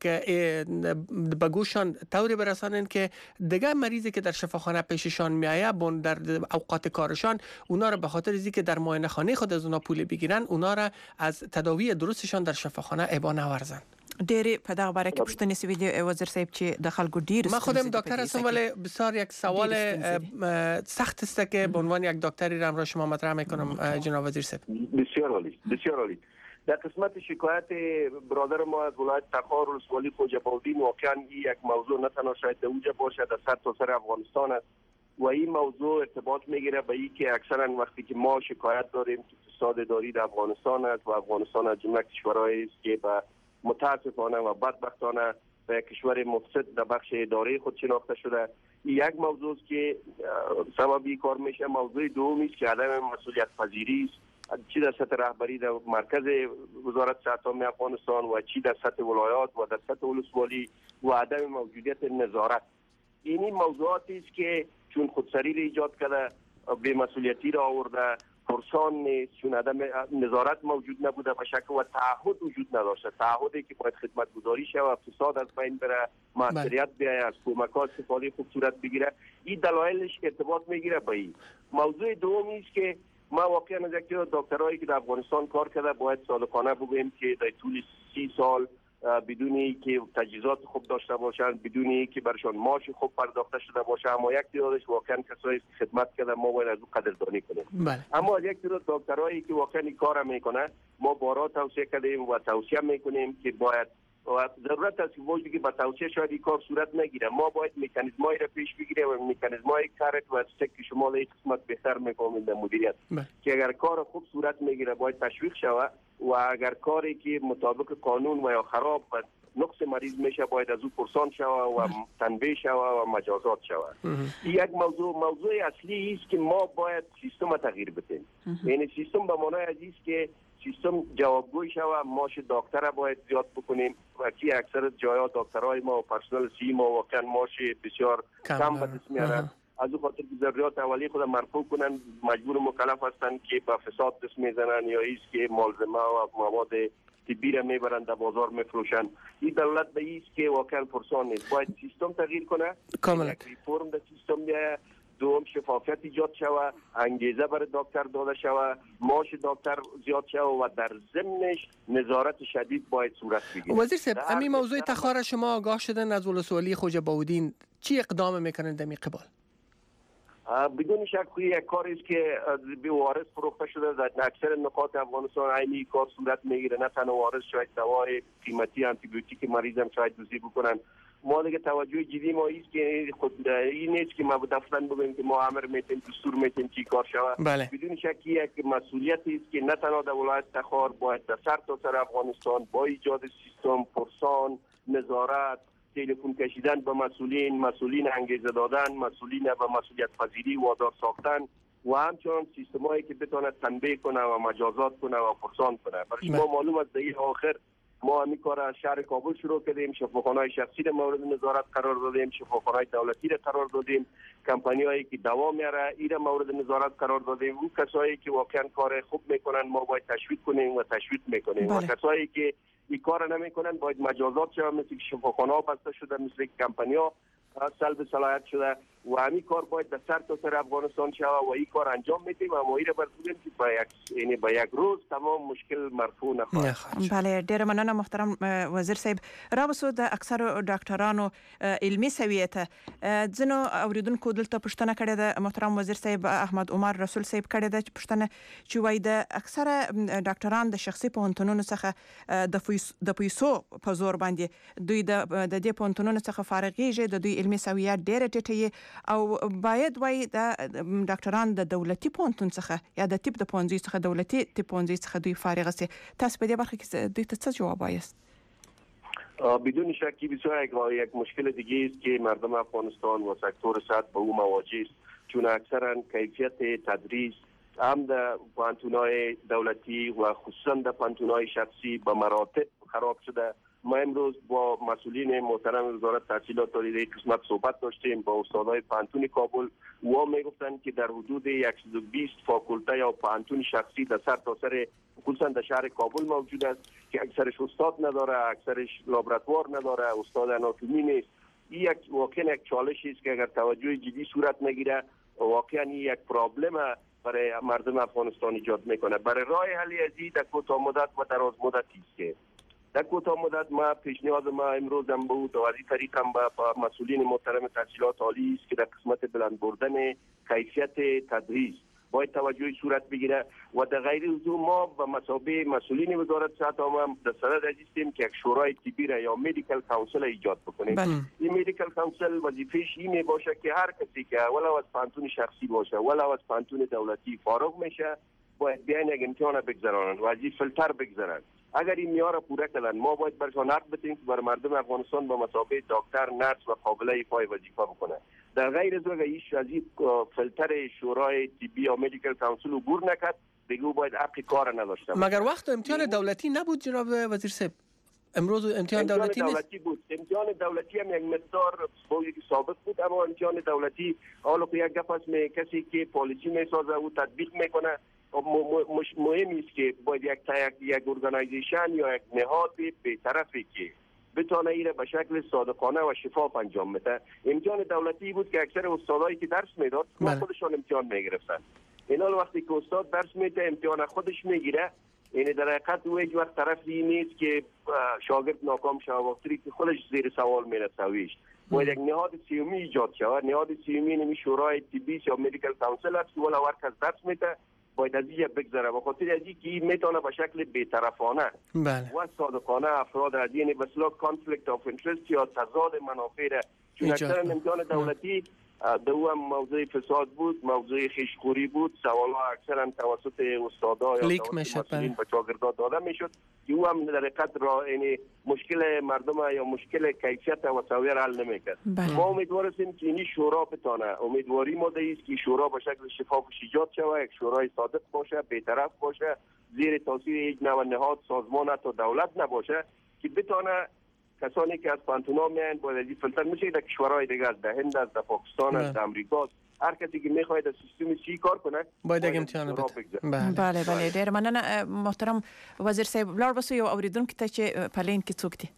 بگوشان طوری برسانند که دیگه مریضی که در شفاخانه پیششان میایه بون در اوقات کارشان اونا را به خاطر از اینکه در معاینه خانه خود از اونا پول بگیرن اونا را از تداوی درستشان در شفاخانه ابا نورزن. ډېرې په دغه باره کې پوښتنې سوي دي وزیر صاحب چې د خلکو ډېر ما خودم دکتر هستم ولی بسیار یک سوال سخت است که به عنوان یک دکتری را امروز شما مطرح میکنم جناب وزیر صاحب. بسیار عالی بسیار عالی. در قسمت شکایت برادر ما از ولایت تخار ولسوالی خوجبادین واقعا یک موضوع نه تنها شاید در اونجا باشد، در سر تا سر افغانستان است و این موضوع ارتباط میگیره به این که اکثرا وقتی که ما شکایت داریم که فساد اداری در افغانستان است و افغانستان از جمله کشورهایی است که به متاسفانه و بدبختانه به کشور مفسد در بخش اداره خود شناخته شده. یک موضوع است که سببی کار میشه. موضوع دومی است که عدم مسئولیت پذیری است، چی در سطح رهبری در مرکز وزارت صحت عامه افغانستان و چی در سطح ولایات و در سطح ولسوالی و عدم موجودیت نظارت. این موضوعاتی است که چون خودسری را ایجاد کرده، بی مسئولیتی را آورده، پرسان نیست، چون عدم نظارت موجود نبوده به شکل و تعهد وجود نداشته. تعهدی که باید خدمت گذاری شه و فساد از بین بره، معطریت بیاید، از کمک‌ها استفاده خوب صورت بگیره. این دلایلش ارتباط میگیره با این. موضوع دومی است که ما واقعا از یک دکترایی که در افغانستان کار کرده باید صادقانه بگوییم که در طول سی سال بدونی که تجهیزات خوب داشته باشند، بدونی که برشان معاش خوب پرداخته شده باشه، اما یک تعدادش واقعا کسایی که خدمت کرده ما باید از او قدردانی کنیم. بله. اما از یک تعداد دکترایی که واقعا این کار میکنه ما بارها توصیه کردیم و توصیه میکنیم که باید و ضرورت است که وجودی که با توصیه شاید این کار صورت نگیره. ما باید مکانیزمایی را پیش بگیریم و مکانیزمای کارت و استک که شما در این قسمت بهتر میفهمید در مدیریت که اگر کار خوب صورت میگیره باید تشویق شود و اگر کاری که مطابق قانون و یا خراب و نقص مریض میشه باید از او پرسان شود و تنبیه شود و مجازات شود. این یک موضوع موضوع اصلی است که ما باید سیستم تغییر بدیم. یعنی سیستم به معنای است که سیستم جوابگوی شود. ماش دکتر باید زیاد بکنیم و کی اکثر جایا دکترای ما و پرسنل سی ما واقعا ماش بسیار کم به دست میارن. از او خاطر که ضروریات اولیه خود مرفوع کنن مجبور مکلف هستند که با فساد دست میزنن یا ایست که ملزمه و مواد طبی را میبرند در بازار میفروشن. این دولت به ایست که واقعا فرسان نیست. باید سیستم تغییر کنه. کاملا یک ریفورم در سیستم بیاید. دوم شفافیت ایجاد شود، انگیزه برای دکتر داده شود، معاش دکتر زیاد شود و در ضمنش نظارت شدید باید صورت بگیره. وزیر صاحب همین موضوع تخار شما آگاه شدن از ولسوالی خوجه باودین چی اقدام میکنند در می قبال؟ بدون شک یک کاری است که به وارث فروخته شده در اکثر نقاط افغانستان عینی کار صورت میگیره. نه تنها وارث شاید دوای قیمتی آنتی بیوتیک مریض هم شاید دوزی بکنن. ما دیگه توجه جدی ما است که خود این نیست که ما به دفتر بگیم که ما امر میتیم دستور میتیم چی کار شود. بله. بدون شک یک مسئولیتی است که نه تنها در ولایت تخار باید در سر تا سر افغانستان با ایجاد سیستم پرسان نظارت تلفن کشیدن به مسئولین، مسئولین انگیزه دادن، مسئولین به مسئولیت پذیری وادار ساختن و همچنان سیستمایی که بتونه تنبیه کنه و مجازات کنه و پرسان کنه. برای شما معلوم است در آخر ما همین کار از شهر کابل شروع کردیم، شفاخانه‌های شخصی را مورد نظارت قرار دادیم، شفاخانه‌های دولتی را قرار دادیم، کمپانی‌هایی که دوا میاره ایرا مورد نظارت قرار دادیم. اون کسایی که واقعا کار خوب میکنن ما باید تشویق کنیم و تشویق میکنیم و کسایی که این کار نمیکنن باید مجازات شود، مثل شفاخانه‌ها بسته شده، مثل کمپانی‌ها سلب صلاحیت شده و همین کار باید در سر تا سر افغانستان شود و این کار انجام میدیم و ما ایره برسونیم که با یک یعنی با یک روز تمام مشکل مرفوع نخواهد. بله ډیر مننه محترم وزیر صاحب. راوسو د اکثر ډاکټرانو علمي سویته ځنو اوریدونکو دلته پوښتنه کړې ده محترم وزیر صاحب احمد عمر رسول صاحب کړې ده پوښتنه چې وایي د اکثر ډاکټران د شخصي پوهنتونونو څخه د پیسو په زور باندې دوی د دې پوهنتونونو څخه فارغېږي، د دوی علمي سویه ډیره ټیټه او باید وایي د ډاکټران د دولتي پوهنتون څخه یا د طب د پوهنځي څخه دولتي طب پوهنځي څخه دوی فارغ سي. تاسو په دې برخه کې دوی ته څه جواب وایست؟ بدون شکی بسیار یک مشکل دیگه است که مردم افغانستان و سکتور صحت با او مواجه است، چون اکثرا کیفیت تدریس هم در پوهنتون‌های دولتی و خصوصا در پوهنتون‌های شخصی به مراتب خراب شده. ما امروز با مسئولین محترم وزارت تحصیلات عالی قسمت صحبت داشتیم با استادای پوهنتون کابل و میگفتند که در حدود صد و بیست فاکولته یا پوهنتون شخصی در سر تا سر خصوصا در شهر کابل موجود است که اکثرش استاد نداره، اکثرش لابراتوار نداره، استاد آناتومی نیست. این یک واقعا یک چالشی است که اگر توجه جدی صورت نگیره واقعا یک پرابلم برای مردم افغانستان ایجاد میکنه. برای راه حل از این در کوتاه مدت و دراز مدتی است که در کوتاه مدت ما پیشنهاد ما امروز هم بود و از این طریق هم با مسئولین محترم تحصیلات عالی است که در قسمت بلند بردن کیفیت تدریس باید توجه صورت بگیره و در غیر حضور ما به مثابه مسئولین وزارت صحت عامه در صدد هستیم که یک شورای طبی را یا مدیکال کانسل ایجاد بکنیم. این مدیکال کانسل وظیفه‌اش این باشه که هر کسی که ولو از پوهنتون شخصی باشه ولو از پوهنتون دولتی فارغ میشه باید بیاین یک امتحان بگذرانند و از این فیلتر بگذرند. اگر این معیار پوره کردن ما باید برشان حق بدیم که بر مردم افغانستان به مسابقه دکتر، نرس و قابله ایفای وظیفه بکنه. در غیر از اگر ایش از این فیلتر شورای طبی یا مدیکال کانسل عبور نکرد دیگه باید حق کار نداشته. مگر وقت امتحان دولتی نبود جناب وزیر صاحب؟ امروز امتحان دولتی نیست؟ دولتی بود. امتحان دولتی هم یک مقدار بودی ثابت بود، اما امتحان دولتی حالا که یک گپ است می کسی که پالیسی میسازه او تطبیق میکنه. مهم است که باید یک یک ارگانایزیشن یا یک نهاد بی‌طرفی که بتونه ایره به شکل صادقانه و شفاف انجام بده. امتحان دولتی بود که اکثر استادایی که درس میداد خودشون امتحان میگرفتن. اینا وقتی که استاد درس میده امتحان خودش میگیره، یعنی در حقیقت او هیچ وقت طرفی نیست که شاگرد ناکام شود وقتی که خودش زیر سوال میرسویش. باید یک نهاد سیومی ایجاد شود. نهاد سیومی نمی شورای طبی یا مدیکال کانسل است که ولی هر کس درس میده باید از اینجا بگذره، به خاطر از اینکه میتونه به شکل بی‌طرفانه بله و صادقانه افراد از این به اصطلاح کانفلیکت اف اینترست یا تضاد منافع را، چون اکثرا امتحان دولتی دو هم موضوع فساد بود، موضوع خیشخوری بود، سوال‌ها اکثرا توسط استادا یا لیک میشد به شاگردان داده میشد که او هم در حقیقت را یعنی مشکل مردم یا مشکل کیفیت و سویه را حل نمیکرد. ما امیدوار هستیم که این شورا بتونه، امیدواری ما است که شورا به شکل شفاف ایجاد شود، یک شورای صادق باشه، بی‌طرف باشه، زیر تاثیر یک نوع نهاد سازمان تا دولت نباشه که بتونه کسانی که از پانتونا میان باید از این فیلتر میشه در کشورهای دیگه، از هند، از پاکستان، از امریکا، هر کسی که میخواید از سیستم چی کار کنه باید یک امتحان بده. بله بله ډیر مننه محترم وزیر صاحب. لار بسو یو اوریدونکو ته چې پلین کې څوک دي؟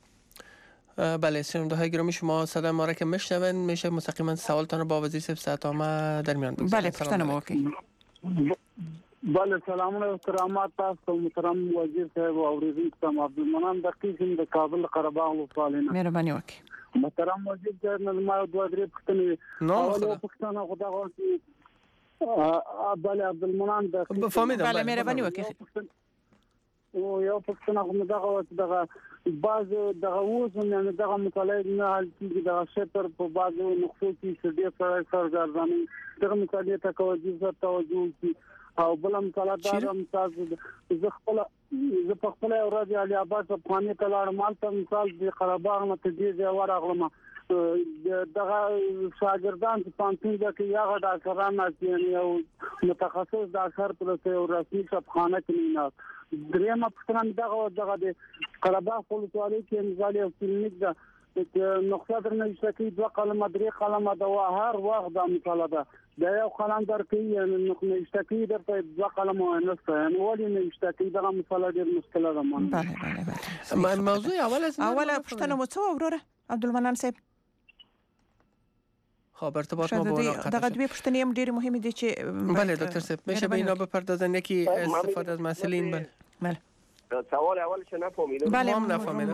بله شنونده های گرامی شما صدای ما را که میشنوین میشه مستقیما سوالتان رو با وزیر صاحب ساعتنامه در میان بگذارید. بله پوښتنه مو وکړئ. بله سلامونه او کرامات تاسو محترم وزیر صاحب او اوریدونکو ته عبدالمنان دقیق د کابل قره باغ ولسوالۍ. مهرباني وکړئ. محترم وزیر صاحب نن ما دوه درې پوښتنې نو پوښتنه خو دا غواړم بله عبدالمنان د فهمیدم. بله مهرباني وکړئ. او یو پوښتنه خو دغه دغه بعض دغه اوس نه دغه مطالعه نه حل کیږي، دغه شپر په بعضو نقطو کې چې ډېر سره سرګرداني دغه مطالعه ته توجه توجه کی او بل مطالعه دا مثال زه خپل زه په خپل ورځ علي آباد په افغاني تلار مال ته مثال د قرهباغ نه تدې ځای ورغلم دغه شاګردان چې پانتون د کې یو ډاکټران نه یو متخصص ډاکټر پر څه رسمي شفخانه کې نه درېمه پښتنه دغه دغه د قرهباغ ولسوالۍ کې مثال یو کلینیک ده نقطه در نشته کې دوه قلمه درې قلمه د هر وخت د مطالعه ده دا یو قلم در کې نشته کې د دوه قلمه نشته یعنی ولی نشته کې دغه مطالعه ډېر مشکله ده. بله بله بله موضوع اول از اوله پښتنه مو څه وروره عبدالمنان صاحب؟ خب ارتباط ما با اونا قطع دغه دوی پوښتنې هم ډېرې مهمې دي چې بله دکتر صاحب میشه به اینا بپردازن یکی استفاده از مسئولین. بله بله سوال اولش نفهمیدم. بله ما هم نفهمیدم.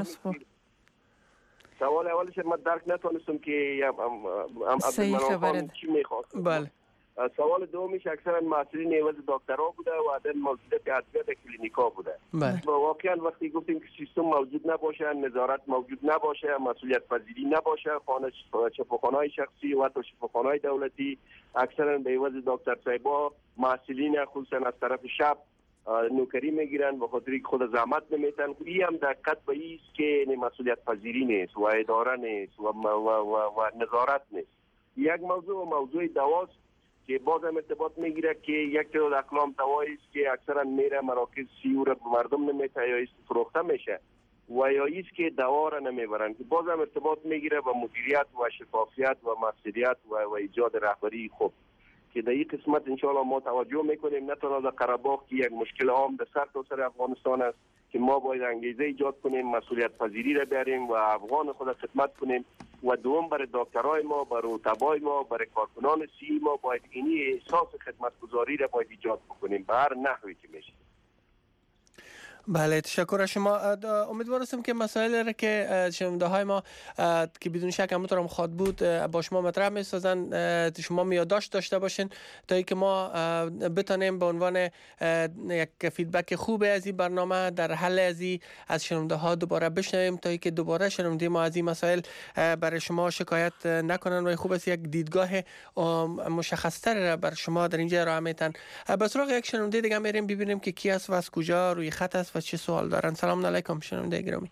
سوال اولش ما درک نتونستم که عبدالمنان چی میخواست. بله سوال دومیش اکثرا مسئولین عوض دکترها بوده و عدم موجودیت ادویه کلینیکا بوده. بله واقعا وقتی گفتیم که سیستم موجود نباشه، نظارت موجود نباشه، مسئولیت پذیری نباشه، خانه شفاخانه‌های شخصی و حتی شفاخانه‌های دولتی اکثرا به عوض دکتر صاحبا مسئولین خصوصا از طرف شب نوکری میگیرن به خاطر که خود زحمت نمیتن. این هم دقت به این است که مسئولیت پذیری نیست و اداره نیست و, و, و, و نظارت نیست. یک موضوع موضوع دواست که بازم ارتباط میگیره که یک تعداد اقلام دوایی است که اکثرا میره مراکز سیور به مردم نمیته یا فروخته میشه و یا ایست که دوا را نمیبرن که بازم ارتباط میگیره با مدیریت و شفافیت و مسئولیت و, و ایجاد رهبری خوب که در این قسمت انشاءالله ما توجه میکنیم. نه تنها در قره‌باغ که یک مشکل عام در سر تا سر افغانستان است که ما باید انگیزه ایجاد کنیم، مسئولیت پذیری را بیاریم و افغان خود خدمت کنیم و دوم برای دکترای ما، برای روتبای ما، برای کارکنان سی ما باید اینی احساس خدمتگزاری را باید ایجاد بکنیم به هر نحوی که میشه. بله تشکر از شما. امیدوار هستم که مسائل را که شنونده های ما که بدون شک همونطور هم خواد بود با شما مطرح می سازن شما میادداشت داشته باشین تا اینکه ما بتانیم به عنوان یک فیدبک خوب از این برنامه در حل از این از شنونده ها دوباره بشنویم تا اینکه دوباره شنونده ما از این مسائل برای شما شکایت نکنن و خوب است یک دیدگاه مشخص‌تر را بر شما در اینجا ارائه میتن. به سراغ یک شنونده دیگه میریم ببینیم که کی است و از کجا روی خط است و چه سوال دارن. سلام علیکم شنونده گرامی.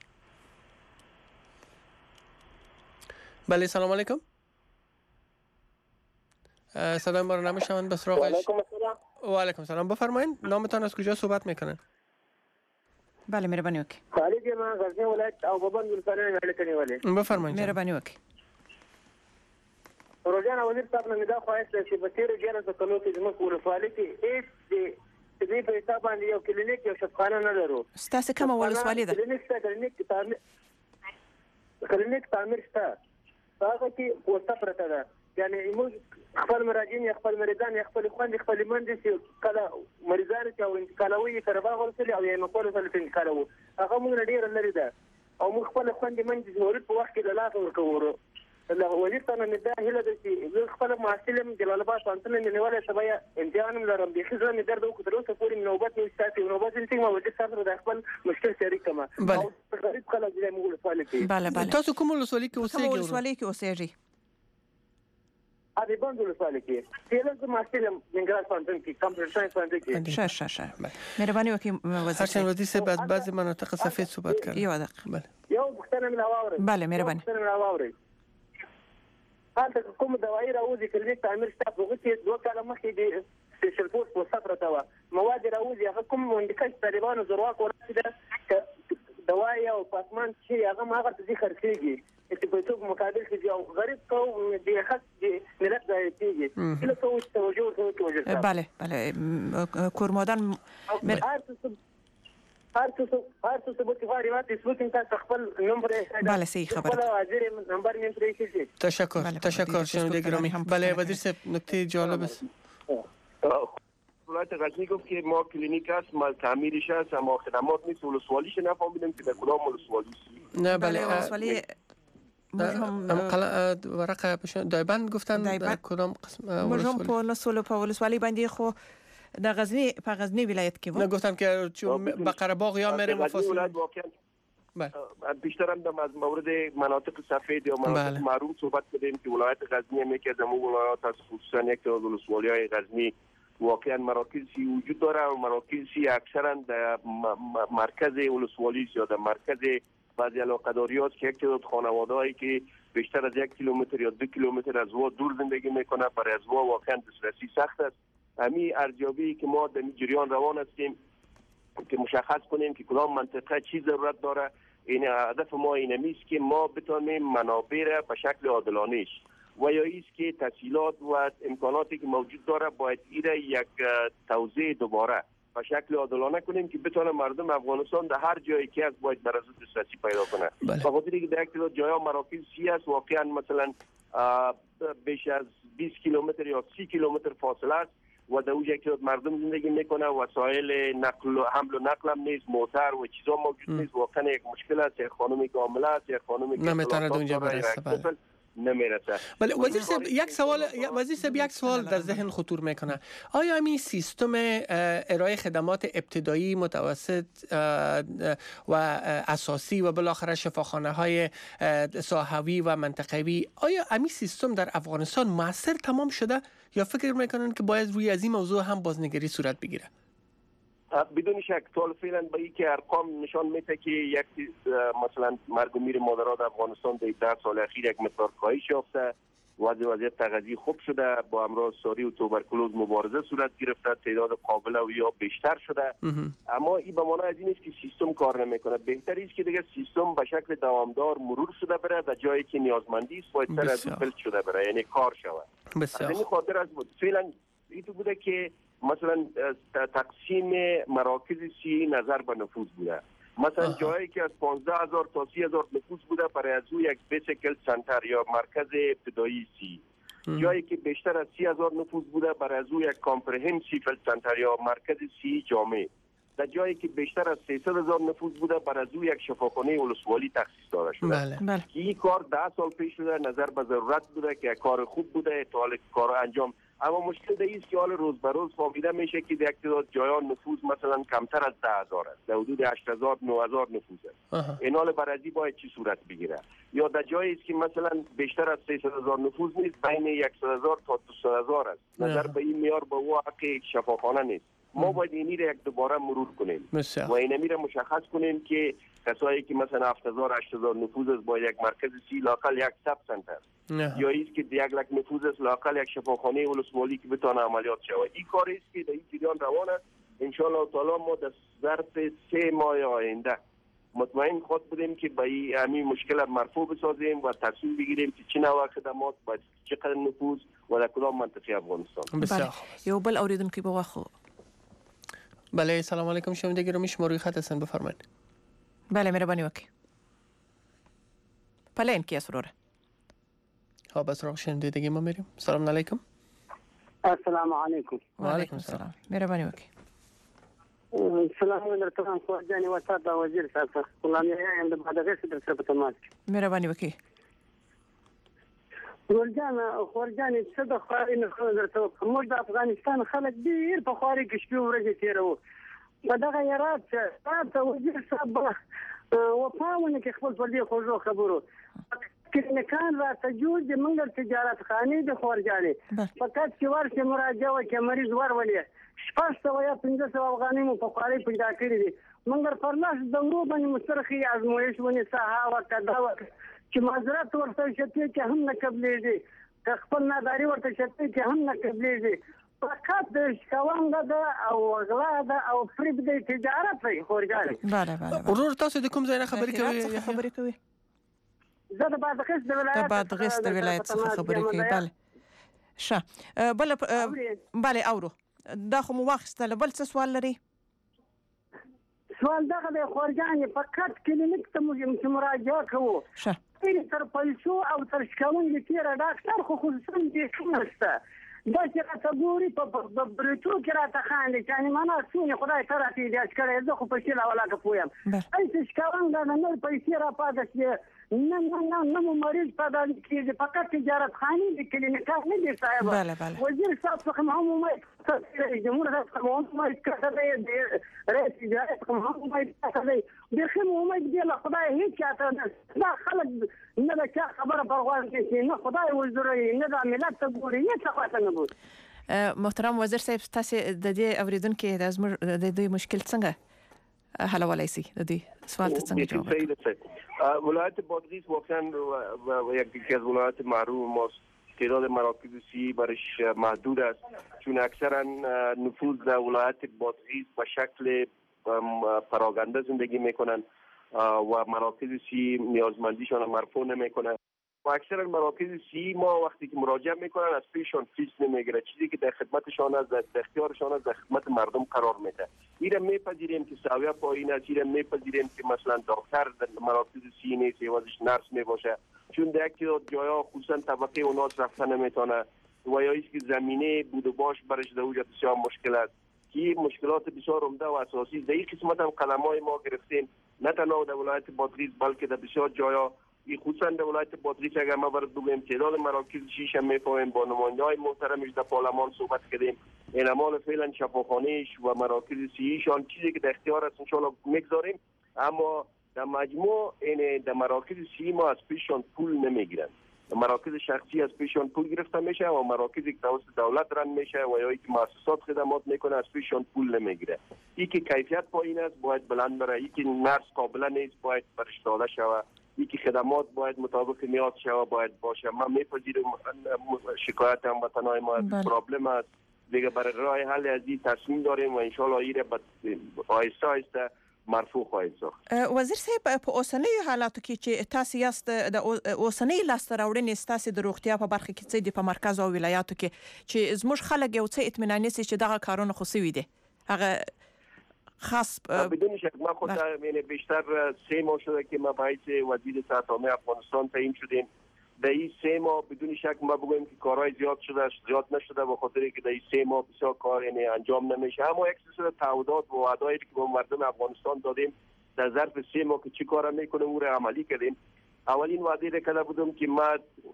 بله سلام علیکم. صدای ما رو نمیشنوند به سراغ. و علیکم السلام. و علیکم السلام. بفرمایید نامتان از کجا صحبت میکنن؟ بله مهرباني وکړئ. خالد یم غزنی ولایت او بابن ولسوالۍ اړیکې نیولې. بفرمایید. مهرباني وکړئ. روزانه وزیر صاحب نه دا خواهش چې په تیر ډیر څه کلو کې زموږ ولسوالۍ کې هیڅ دې په حساب باندې یو کلینیک یو شفاخانه نه لرو. ستاسو کومه ولسوالۍ ده؟ کلینیک څه کلینیک تعمیر کلینیک تعمیر شته. هغه کې پوسټه پرته ده. یعنی موږ خپل مراجعین خپل مریضان خپل خويند خپل مندي چې کله مریضان چې او انتقالوي قربا ورسلي او یې نقول سره انتقالو هغه موږ ډیر لري ده او موږ خپل خويند مندي ضرورت په وخت کې د لاس ورکوورو. الله وزیر تنه مې دا هیله ده چې زه خپل محصل یم جلال آباد پوهنتون مې نیولی سبا امتحان هم لرم بیخي زړه مې درد وکړ تر اوسه پورې مې نوبت نه وي نوبت چې ما وجه سره د خپل مشکل شریک کما بله غریب خلک دې موږ ولسوالۍ کې بله بله تاسو کوم ولسوالۍ کې اوسئ؟ کوم ولسوالۍ کې اوسېږئ؟ ابي بند ولسوالۍ کې تیل د محصل یم ننګرهار پوهنتون کې کمپیوټر ساينس پوهنتون کې. شه شه شه مهرباني وکړئ وزیر هرچند وزیر صاحب از بعضی مناطق سفید صحبت کردن. یو دقیقه. بله یو پوښتنه مې راوړې. بله مهرباني. پوښتنه راوړې. هلته کوم دوايي راوځي کلینیک تعمیر شته هغه چې دوه کاله مخکې د سپیشل فورس په سفر ته و مواد راوځي هغه کوم منډکش طالبانو زورواک ورته ده دوايي او پاسمان چې هغه ما هغه ته خرڅيږي چې په څوک مقابل کې یو غریب قوم د حق د ملت ځای کېږي کله څه وځي توجه توجه بله بله کورمادان هر څه هر څه څه به غواړي ماته سوتین تاسو خپل نمبر بله صحیح خبره خپل حاضر نمبر مې پرې کړی. تشکر تشکر شنونده گرامی. بله وزیر صاحب نکته جالب است. ولایت غزنی گفت که ما کلینیک است ما تعمیرش است اما خدمات نیست ولسوالیش نفهمیدم که در کدام ولسوالی است. نه بله ولسوالی ام ورقه بشن دایبند گفتن در کدام قسم ولسوالی؟ په نسول په ولسوالی باندې خو د غزنی په غزنی ولایت کې و. نه گفتم که چون بقره باغ یا میریم مفاصل بله بیشتر هم از مورد مناطق سفید یا مناطق محروم صحبت کردیم که ولایت غزنی هم یکی از اون ولایات است خصوصا یک از ولسوالی‌های غزنی واقعا مراکزی وجود داره و مراکزی اکثرا در مرکز ولسوالی یا در مرکز بعضی علاقه‌داری هست که یک تعداد خانواده‌ای که بیشتر از یک کیلومتر یا دو کیلومتر از وا دور زندگی میکنه برای از وا واقعا دسترسی سخت است. همین ارزیابی که ما در جریان روان هستیم که مشخص کنیم که کدام منطقه چی ضرورت داره این هدف ما اینه است که ما بتونیم منابع را به شکل عادلانه و یا ایست که تسهیلات و امکاناتی که موجود داره باید ایره یک توزیع دوباره به شکل عادلانه کنیم که بتونه مردم افغانستان در هر جایی که از باید بر اساس دسترسی پیدا کنه. به خاطر اینکه در یک تعداد جاها مراکزی است واقعا مثلا بیش از بیست کیلومتر یا سی کیلومتر فاصله است و در اونجا که مردم زندگی میکنه وسایل نقل و حمل و نقل هم نیست موتر و چیزا موجود نیست واقعا یک مشکل است. یک خانمی که عامله است یک خانمی که نمیتونه اونجا برسه نمیرسه. ولی وزیر صاحب یک سوال وزیر صاحب یک سوال در ذهن خطور میکنه. آیا همین سیستم ارائه خدمات ابتدایی متوسط و اساسی و بالاخره شفاخانه های ساحوی و منطقوی آیا همین سیستم در افغانستان موثر تمام شده یا فکر میکنن که باید روی از این موضوع هم بازنگری صورت بگیره؟ بدون شک طول فعلا با اینکه ارقام نشان میده که یک مثلا مرگ و میر مادران در افغانستان در ده سال اخیر یک مقدار کاهش یافته وضع وضعیت تغذیه خوب شده با امراض ساری و توبرکلوز مبارزه صورت گرفته تعداد قابل و یا بیشتر شده اما این به معنی از این است که سیستم کار نمیکنه. بهتری است که دیگه سیستم به شکل دوامدار مرور شده بره در جایی که نیازمندی است باید سر از فلت شده بره یعنی کار شود. بسیار این خاطر از فعلا این تو بوده که مثلا تقسیم مراکز سی نظر به نفوذ بوده مثلا آه. جایی که از پانزده هزار تا سی هزار نفوذ بوده برای از او یک بیسیکل سنتر یا مرکز ابتدایی سی ام. جایی که بیشتر از سی هزار نفوذ بوده برای از او یک کامپرهنسیو سنتر یا مرکز سی جامع در جایی که بیشتر از سیصد هزار نفوذ بوده برای از او یک شفاخانه ولسوالی تخصیص داده شده. بله. بله. این کار ده سال پیش شده نظر به ضرورت بوده که کار خوب بوده تا حال کار انجام اما مشکل در است که حال روز به روز فهمیده میشه که در یک تعداد جایان نفوذ مثلا کمتر از ده هزار است در حدود هشت هزار نه هزار نفوذ است. این حال برازی باید چی صورت بگیره یا در جایی است که مثلا بیشتر از سیصد هزار نفوذ نیست بین صد هزار تا دویست هزار است نظر به این میار به او حق یک شفاخانه نیست. ما باید اینی را یک دوباره مرور کنیم مسیح. و اینمی را مشخص کنیم که کسایی که مثلا هفت هزار هشت هزار نفوذ است با یک مرکز سی لاقل یک سب سنتر یا ایست که یک لک نفوذ است لاقل یک شفاخانه ولسوالی که بتونه عملیات شود. این کاری است که در این جریان روان است. ان شاء الله تعالی ما در ظرف سه ماه آینده مطمئن خود بودیم که به این مشکل مرفوع بسازیم و تصمیم بگیریم که چه نوع خدمات باید چقدر نفوذ و در کدام منطقه افغانستان. بله. یو بل اوریدونکو به واخو. بله سلام علیکم شنونده گرامی شما روی خط هستن بفرمایید. بله مهربانی وکیل. پلین کی اسروره. ها بس سراغ شنونده ما میریم. سلام علیکم. السلام علیکم. و علیکم السلام. مهربانی وکیل. سلام علیکم خواجانی وسط وزیر صاحب. غلامی ام د بعد غیر در سره په تماس. مهربانی وکیل. ورجان خورجان څه د خواري نه خبر ته موږ د افغانستان خلک ډیر په خواري کې شپې ورځې تیرو په دغه یارات تاسو وزیر صاحب وفاونه کې خپل په دې خوږو خبرو کلینیکان را ته جوړ دي موږ تجارت خانې د خورجانې فقط چې ورته مراجعه وکړي مریض ورولې شپږ سوه یا پنځه سوه افغانۍ مو په خواري پیدا کړي دي موږ پر لاس د ورو باندې مسترخي ازمویش ونیسه هوا کدا چې معذرت ورته شته چې هم نه قبلېږي که خپل ناداري ورته شته چې هم نه قبلېږي فقط د شکوانګه ده او غلا ده او فریب د تجارت دی خورجانې. بله بله ورور تاسو د کوم ځای نه خبرې کوئ؟ خبرې کوئ زه د بادغیس د ولایت د بادغیس د ولایت څخه خبرې کوي. بله ښه بله بله اورو دا خو مو واخیستله بل څه سوال لري؟ سوال دغه دی خورجانې فقط کلینیک ته موږ مراجعه کوو ښه تر پیسو او تر شکونې تېره ډاکټر خو خصوصا بیخي نشته دا چې راته ګوري په بریتو کې راته خاندي چې انیمانا څونې خدای ته راته ایډیاس کړی زه خو په شي لاولاکه پویم هسې شکوان دا د نور پیسې راپاته شوې نه نه نه نه مو مریض پیدا کېږي فقط تجارت خانې دي کلینیکان نه دي صاحبه وزیر صاحب څخه مو هم امید رئیس جمهور صاحب څخه مو هم امید کړی دی رئیس تجارت څخه مو هم امید کړی دی بیخي مو امید دی له خدای هېڅ چاته نه دا خلک نه د چا خبره پر غوږ نیسي نه خدای وزروي نه دا ملت ته ګوري نه څه خواته نه ګوري. محترم وزیر صاحب تاسې د دې اورېدونکي د زموږ د دوی مشکل څنګه حلولی سي د دې سوال ته څنګه جواب ورکړي؟ ولایت بادغیس واقعا یکی از ولایات معروف ماست. تعداد مراکز سی برش محدود است چون اکثرا نفوذ در ولایت بادغیس به شکل پراگنده زندگی میکنن و مراکز سی نیازمندیشان مرفوع نمیکنن و اکثرا مراکز سی ما وقتی که مراجعه میکنن از پیششان فیس نمیگیره چیزی که در خدمتشان است در اختیارشان است در خدمت مردم قرار میده. ایره میپذیریم که سویه پایین است ایره میپذیریم که مثلا دکتر در مراکز سی نیست یوازش نرس میباشه چون در یک جایا خصوصا طبقه اوناس رفته نمیتونه و یا ایست که زمینه بود و باش برش در اوجا بسیار مشکل است که مشکلات بسیار عمده و اساسی در این قسمت هم قلمای ما گرفتیم نه تنها در ولایت بادغیس بلکه در بسیار جایا خصوصا در ولایت بادغیس اگر ما برات بگویم تعداد مراکز شیش هم میفهمیم با نماینده‌های محترمش در پارلمان صحبت کردیم انعمال فعلا شفاخانه‌اش و مراکز سیشان چیزی که در اختیار است ان شاء الله میگذاریم اما در مجموع این در مراکز سی ما از پیششان پول نمیگیرن مراکز شخصی از پیششان پول گرفته میشه و مراکزی که توسط دولت ران میشه و یا اینکه مؤسسات خدمات میکنه از پیششان پول نمیگیره. یکی کیفیت پایین است باید بلند بره یکی نرس قابل نیست باید برش داده شود یکی خدمات باید مطابق نیاز شود باید باشه. ما میپذیریم شکایت هموطنای ما پرابلم است دیگه برای راه حل از این تصمیم داریم و ان شاء الله ایره آهسته آهسته مرفوع خواهد ساخت. وزیر صاحب په اوسنیو حالاتو کې چې تاسو یاست د اوسنۍ لاسته راوړنې ستاسو د روغتیا په برخه کې څه دي په مرکز او ولایاتو کې چې زموږ خلک یو څه اطمینان نشي چې دغه کارونه خو سوي دي هغه خاص بدون شک ما خود یعنی بیشتر سه ماه شده که ما باعث وزیر صحت عامه افغانستان تعیین شدیم در این سه ماه بدون شک ما بگویم که کارهای زیاد شده زیاد نشده به خاطر که در این سه ماه بسیار کار یعنی انجام نمیشه اما یک سلسله تعهدات و وعده‌ای که به مردم افغانستان دادیم در ظرف سه ماه که چی کار میکنه او را عملی کردیم. اولین وعده را کرده بودم که ما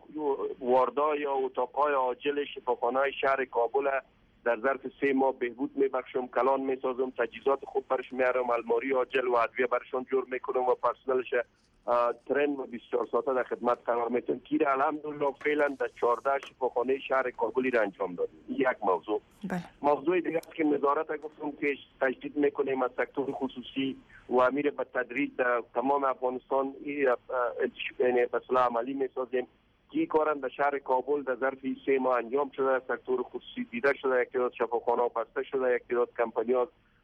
واردا یا اتاقای عاجل شفاخانه‌های شهر کابل در ظرف سه ماه بهبود میبخشم کلان میسازم تجهیزات خوب برش میارم الماری عاجل و ادویه برشون جور میکنم و پرسنلش ترن و بیست و چهار ساعته در خدمت قرار میتونم که الحمدلله فعلا در چهارده شفاخانه شهر کابلی را انجام دادیم. یک موضوع بله. موضوع دیگه است که نظارت گفتم که تجدید میکنیم از سکتور خصوصی و میره به تدریج در تمام افغانستان یعنی به صلاح عملی میسازیم که کارن در شهر کابل در ظرف سه ماه انجام شده سکتور خصوصی دیده شده یک تعداد شفاخانه بسته شده یک تعداد کمپانی‌ها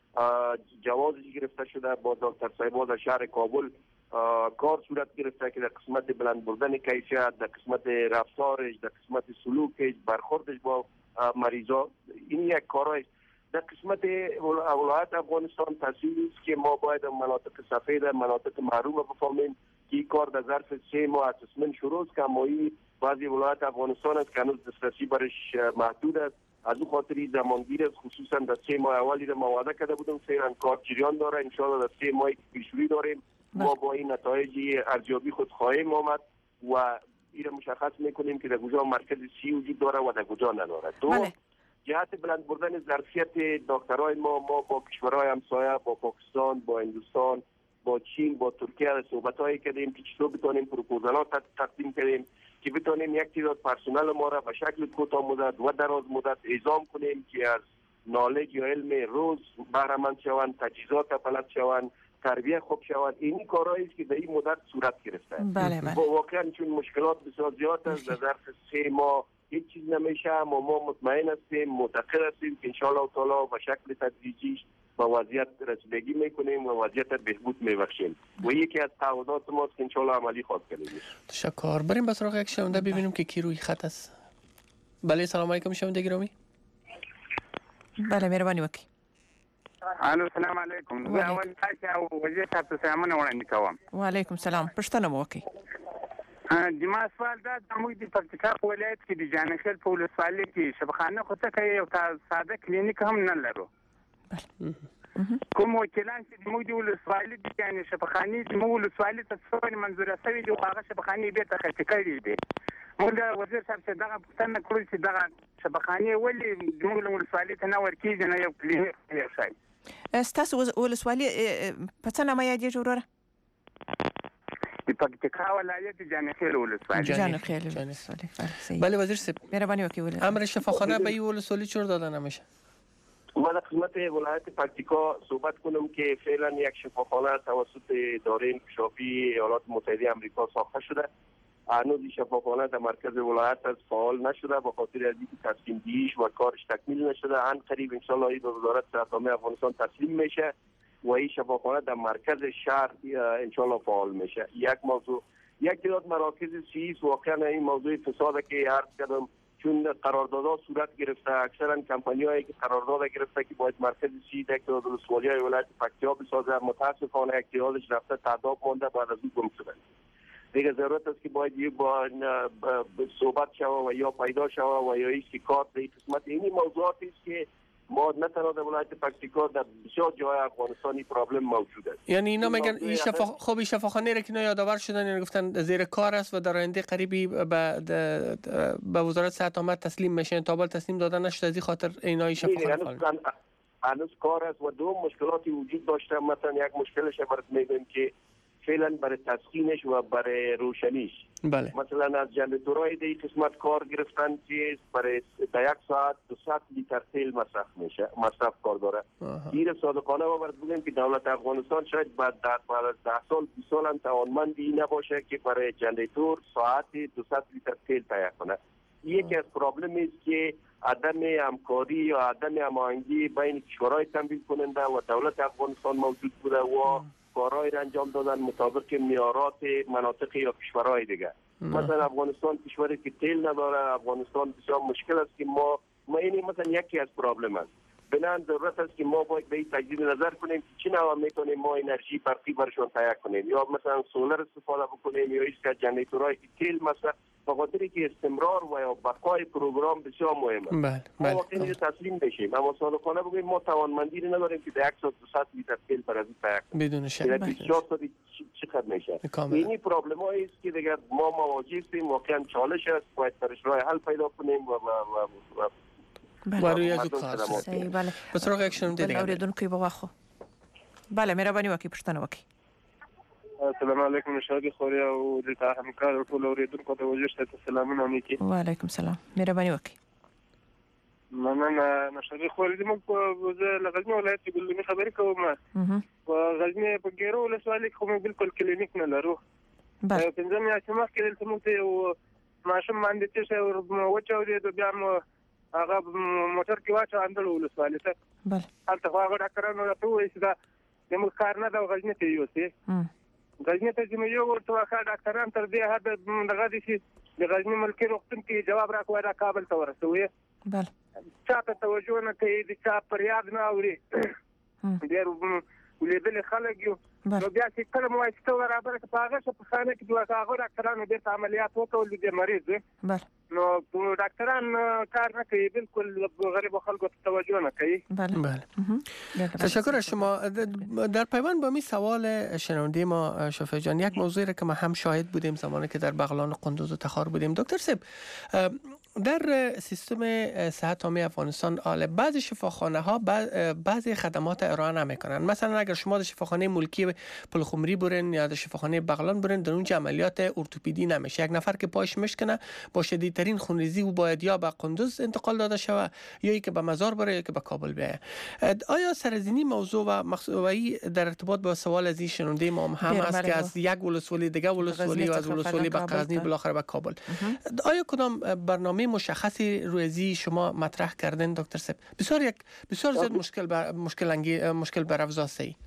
جوازی گرفته شده با دکتر صاحب‌ها در شهر کابل کار صورت گرفته که در قسمت بلند بردن کیفیت در قسمت رفتارش در قسمت سلوکش برخوردش با مریضا این یک کارای در قسمت ولایت افغانستان تصویری است که ما باید مناطق سفید مناطق محروم بفهمیم که این کار در ظرف سه ماه اساسمن شروع است که مایی بعضی ولایت افغانستان است که هنوز دسترسی برش محدود است از اون خاطری زمانگیر است خصوصا در سه ماه اولی را وعده کرده بودم فعلا کار جریان داره ان شاء الله در سه ماه پیشروی داریم ما با این نتایج ارزیابی خود خواهیم آمد و این مشخص میکنیم که در کجا مرکز سی وجود داره و در کجا نداره. دو بله. جهت بلند بردن ظرفیت دکترای ما ما با کشورهای همسایه، با پاکستان، با هندوستان، با چین، با ترکیه صحبت‌هایی کردیم که چطور بتونیم پروپوزالات تقدیم کنیم که بتونیم یک تعداد پرسنل ما را به شکل کوتاه مدت و دراز مدت اعزام کنیم که از نالج یا علم روز بهره مند شوند، تجهیزات بلد شوند، تربیت خوب شوند. این کارهایی است که در این مدت صورت گرفته. بله بله. واقعا چون مشکلات بسیار زیاد است، در ظرف سه ماه هیچ چیز نمیشه، اما ما مطمئن هستیم، معتقد هستیم که ان شاء الله تعالی به شکل تدریجی به وضعیت رسیدگی میکنیم و وضعیت بهبود میبخشیم و یکی از تعهدات ماست که ان شاء الله عملی خواهد کنیم. تشکر. بریم به سراغ یک شنونده ببینیم که کی روی خط است. بله سلام علیکم شنونده گرامی. بله مهرباني وکړئ. الو سلام علیکم. زه اول تاسو وزیر صاحب ته سلامونه وړاندې کوم. وعلیکم سلام. پښتنه مو وکړئ. د ما سوال دا د موږ د پکتیکا په ولایت کې د جانخیل په ولسوالۍ کې شبخانه خو څه کوي یو ساده کلینیک هم نه لرو. کوم وکیلان چې موږ د ولسوالۍ د یعنی شبخانه د موږ ولسوالۍ ته څو منظوره شوی دی هغه شبخانه به ته خرڅ کړی دی. موږ د وزیر صاحب څخه دغه پوښتنه کړو چې دغه شبخانه ولې د موږ ولسوالۍ ته نه ورکیږي نه یو کلینیک یو شای. ستاسو ولسوالۍ په څه نامه یادېږي وروره؟ د پکتیکا ولایت جانخیل ولسوالۍ. جانخیل ولسوالۍ. بله وزیر صاحب مهربانی وکړئ. امر شفاخانه به این ولسوالی چور داده نمیشه؟ ما در خدمت ولایت پکتیکا صحبت کنم که فعلا یک شفاخانه توسط اداره انکشافی ایالات متحده آمریکا ساخته شده. هنوز این شفاخانه در مرکز ولایت از فعال نشده به خاطر از اینکه تصمیم گیریش و کارش تکمیل نشده. ان قریب ان شاء الله این به وزارت صحت عامه افغانستان تسلیم میشه و این شفاخانه در مرکز شهر ان شاء الله فعال میشه. یک موضوع یک تعداد مراکز سیس واقعا این موضوع فساد که عرض کردم چون قراردادها صورت گرفته، اکثرا کمپانیایی که قرارداد گرفته که باید مرکز سی یک تعداد ولسوالی‌های ولایت پکتیا بسازه، متاسفانه یک تعدادش رفته تعداد مونده بعد از او گم شده. دیگه ضرورت است که باید یک با صحبت شوه و یا پیدا شوه و یا ایست که کار در این قسمت اینی موضوعاتی است که ما نه تنها در ولایت پکتیکا در بسیار جای افغانستانی پرابلم موجود است. یعنی اینا میگن این شفا خوب شفاخانه را که اینا یادآور شدن یعنی گفتن زیر کار است و در آینده قریبی به به وزارت صحت عامه تسلیم میشن. تا حالا تسلیم دادن نشده، از این خاطر اینا این شفاخانه فعال هنوز کار است و دو مشکلاتی وجود داشته. مثلا یک مشکلش برات میگم که فعلا برای تسخینش و برای روشنیش بله. مثلا از جنراتورهای دی قسمت کار گرفتن که برای در یک ساعت دویست لیتر تیل مصرف میشه، مصرف کار داره. این صادقانه ما باید بگیم که دولت افغانستان شاید بعد از ده سال بیست سال هم توانمندی نباشه که برای جنراتور ساعتی دویست لیتر تیل تهیه کنه. یکی از پرابلمی است که عدم همکاری یا عدم هماهنگی بین کشورهای تامین کننده و دولت افغانستان موجود بوده و کارهای را انجام دادن مطابق معیارات مناطق یا کشورهای دیگه. مثلا افغانستان کشوری که تیل نداره، افغانستان بسیار مشکل است که ما ما اینی مثلا یکی از پرابلم است. بنان ضرورت است که ما باید به این تجدید نظر کنیم که چه نوع میتونیم ما انرژی برقی برشون تهیه کنیم یا مثلا سولر استفاده بکنیم یا ایست که جنراتورهای تیل مثلا به خاطر که استمرار و یا بقای پروگرام بسیار مهمه. بله ما واقعا تسلیم بشیم اما صادقانه بگیم ما توانمندی نداریم که در یک ساعت دویست لیتر تیل بر از این تهیه کنیم. بدون شک. بسیار سادی چقدر میشه. اینی پرابلم‌هایی است که دیگه ما مواجه هستیم، واقعا چالش است، باید برش راه حل پیدا کنیم و و و و روی از کار صحیح. بله. به سراغ یک شنونده دیگه. اوریدونکو به واخو. بله مهرباني وکړئ پښتنه وکړئ. السلام علیکم شاګي خوري او د همکار ټول اوریدونکو ته وجه ته سلامونه نیکی. وعلیکم سلام. مهرباني وکړئ. مننه نشاګي خوري موږ په غزنی ولایت کې ګلونی خبرې کوم. په غزنی په ګیرو ولسوالۍ کې کوم بالکل کلینیک نه لرو. بله. پنځه میاشتې مخکې دلته موږ یو ماشوم باندې چې وچاو دی بیا مو هغه موټر کې واچو اندل ولسوالۍ ته. بله. هلته هغه ډاکټرانو راته وایي چې دا زموږ کار نه دا غزنی ته یوسي. غزنی ته چې یو ورته واخا ډاکټران تر دې حد دغه دي چې د غزنی ملکي روغتون کې جواب راکوي را کابل ته ورسوي. بله. چا ته توجه نه کوي، د چا پریاد نه اوري. ډېر ولیدل خلک یو نو بیا چې کله مو وایي چې برابر په هغه څه په خانه کې دوه هغه ډاکټرانو د عملیات وکول د مریض. بله. نو دکتران کار نکوي، بالکل غریب خلکو ته توجه نکوي. بله بله. تشکر از شما. در پیوند با می سوال شنونده ما شفیع جان، یک موضوعی را که ما هم شاهد بودیم زمانی که در بغلان قندوز و تخار بودیم. دکتر صاحب، در سیستم صحت عامه افغانستان آل بعضی شفاخانه ها بعضی خدمات ارائه نمیکنن. مثلا اگر شما در شفاخانه ملکی پلخمری برین یا در شفاخانه بغلان برین، در اونجا عملیات ارتوپدی نمیشه. یک نفر که پایش مشکنه با شدیدترین خونریزی او باید یا به قندوز انتقال داده شود یا ای که به مزار بره یا که به کابل بیایه. آیا سرزنی موضوع و مخصوصی در ارتباط با سوال از این شنونده ما هم هست که از یک ولسوالی دیگه ولسوالی و از ولسوالی به غزنی بالاخره به کابل، آیا کدام برنامه مشخصی روی شما مطرح کردن دکتر صاحب؟ بسیار یک بسیار زیاد مشکل بر مشکل انگی مشکل برافزاسته.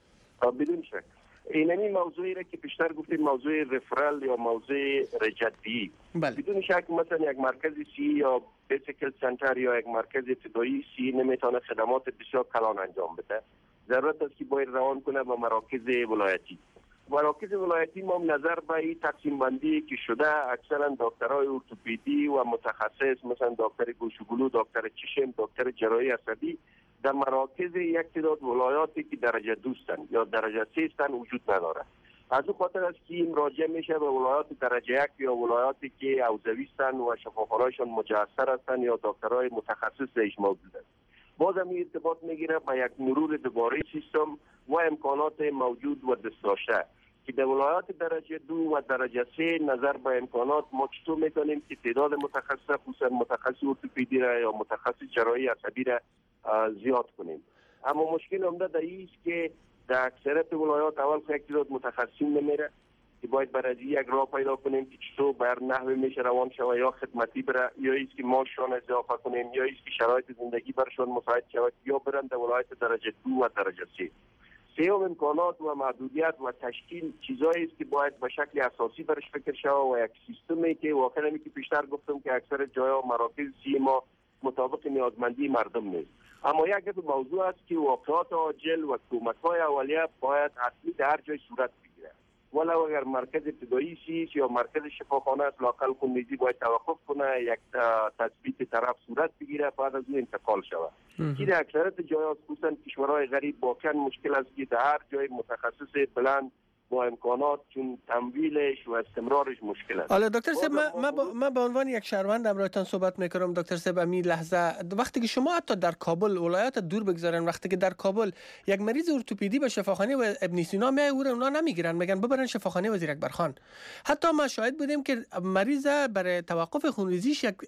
بدون شک اینمی موضوعی را که پیشتر گفتیم موضوع رفرال یا موضوع رجعتی، بدون شک مثلا یک مرکز سی یا بیسیکل سنتر یا یک مرکز ابتدایی سی نمیتونه خدمات بسیار کلان انجام بده. ضرورت است که باید روان کنه به مراکز ولایتی. مراکز ولایتی ما نظر به این تقسیم بندی که شده، اکثرا دکترای ارتوپدی و متخصص مثلا دکتر گوش و گلو، دکتر چشم، دکتر جراحی عصبی در مراکز یک تعداد ولایاتی که درجه دوستن یا درجه سه هستن وجود نداره. از اون خاطر است که این راجع میشه به ولایات درجه یک یا ولایاتی که حوزوی هستن و شفاخانه‌شان مجهز هستن یا دکترای متخصص ایش موجود است. باز هم ارتباط میگیره با یک مرور دوباره سیستم و امکانات موجود و دستداشته که در ولایات درجه دو و درجه سه نظر به امکانات ما چطور میتونیم که تعداد متخصص خصوصا متخصص ارتوپدی را یا متخصص جراحی عصبی را زیاد کنیم. اما مشکل عمده در این است که در اکثریت ولایات اول یک تعداد متخصصین نمیره که باید برای یک راه پیدا کنیم که چطور بر نحوی میشه روان شود یا خدمتی بره یا ایست که ماشان اضافه کنیم یا ایست که شرایط زندگی برشان مساعد شود یا برن در ولایت درجه دو و درجه سه. سیوم امکانات و محدودیت و تشکیل چیزایی است که باید به شکل اساسی برش فکر شود و یک سیستمی که واقعا همی که پیشتر گفتم که اکثر جاها مراکز سی ما مطابق نیازمندی مردم نیست. اما یک موضوع است که واقعات عاجل و کمک‌های اولیه باید حتمی در هر جای صورت بگیره. ولو اگر مرکز ابتدایی سی یا مرکز شفاخانه است لاقل خونریزی باید توقف کنه، یک تثبیت طرف صورت بگیره بعد از اون انتقال شود. که در اکثریت جاها خصوصا کشورهای غریب واقعا مشکل است که در هر جای متخصص بلند با امکانات چون تمویلش و استمرارش مشکل است. حالا دکتر صاحب ما ما به عنوان یک شهروند امروزتان صحبت میکنم دکتر صاحب. امی لحظه وقتی که شما حتی در کابل ولایت دور بگذارن، وقتی که در کابل یک مریض ارتوپدی به شفاخانه و ابن سینا میای او اونا نمیگیرن، میگن ببرن شفاخانه وزیر اکبرخان. حتی ما شاهد بودیم که مریض برای توقف خونریزیش یک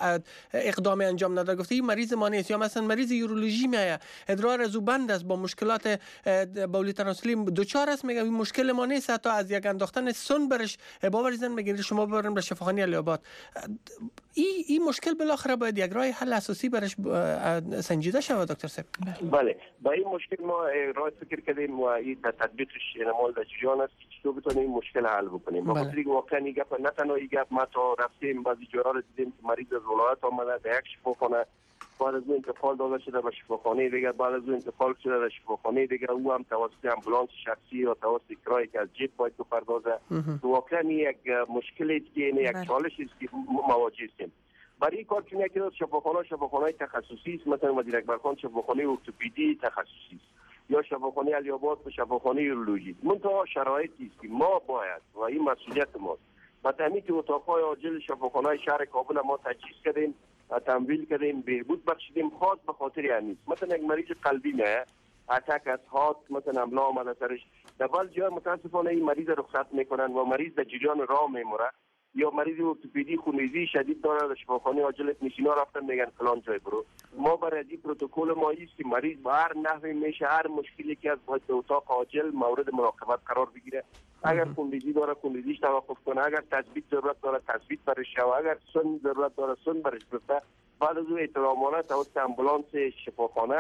اقدام انجام نداد، گفته این مریض ما نیست. یا مثلا مریض یورولوژی میای ادرار از بند است با مشکلات بولی تناسلی دچار است، میگه این مشکل ما نیست، حتی از یک انداختن سن برش باورزن میگن شما ببرن به شفاخانه علی آباد. این این مشکل بالاخره باید یک راه حل اساسی برش سنجیده شود دکتر صاحب. بله با این مشکل ما راه فکر کردیم و این تطبیقش نمال در جریان است که چطور بتونیم این مشکل حل بکنیم. ما خاطر واقعا این گپ نه تنها این گپ ما تا رفتیم بعضی جاها رو دیدیم که مریض از ولایت آمده در یک شفاخانه بعد از اون انتقال داده شده به شفاخانه دیگه، بعد از اون انتقال شده به شفاخانه دیگه، او هم توسط امبولانس شخصی یا توسط کرایه که از جیب باید بپردازه. واقعا یک مشکلی است که یک چالش است که مواجه هستیم. برای این کار چون یکی از شفاخانه شفاخانه تخصصی است، مثلا وزیر اکبرخان شفاخانه ارتوپدی تخصصی است یا شفاخانه علی آباد و شفاخانه یورولوژی. منتها شرایطی است که ما باید و این مسئولیت ماست با تامین اتاق‌های عاجل شفاخانه شهر کابل ما تجهیز کردیم، تمویل کردیم، بهبود بخشیدیم خاص به خاطر همین. مثلا یک مریض قلبی نه اتاک از هات مثلا املا آمده سرش، در بعض جا متاسفانه این مریض رخصت میکنن و مریض در جریان راه میموره، یا مریض ارتوپدی خونریزی شدید داره در شفاخانه عاجل نشینا رفتن میگن فلان جای برو. ما برای این پروتکل ما است که مریض با هر نحوی میشه هر مشکلی که از باید به اتاق عاجل مورد مراقبت قرار بگیره. اگر خونریزی داره خونریزیش توقف کنه، اگر تثبیت ضرورت داره تثبیت برش شود، اگر سن ضرورت داره سن برش بفته، بعد از اون احترامانه توسط امبولانس شفاخانه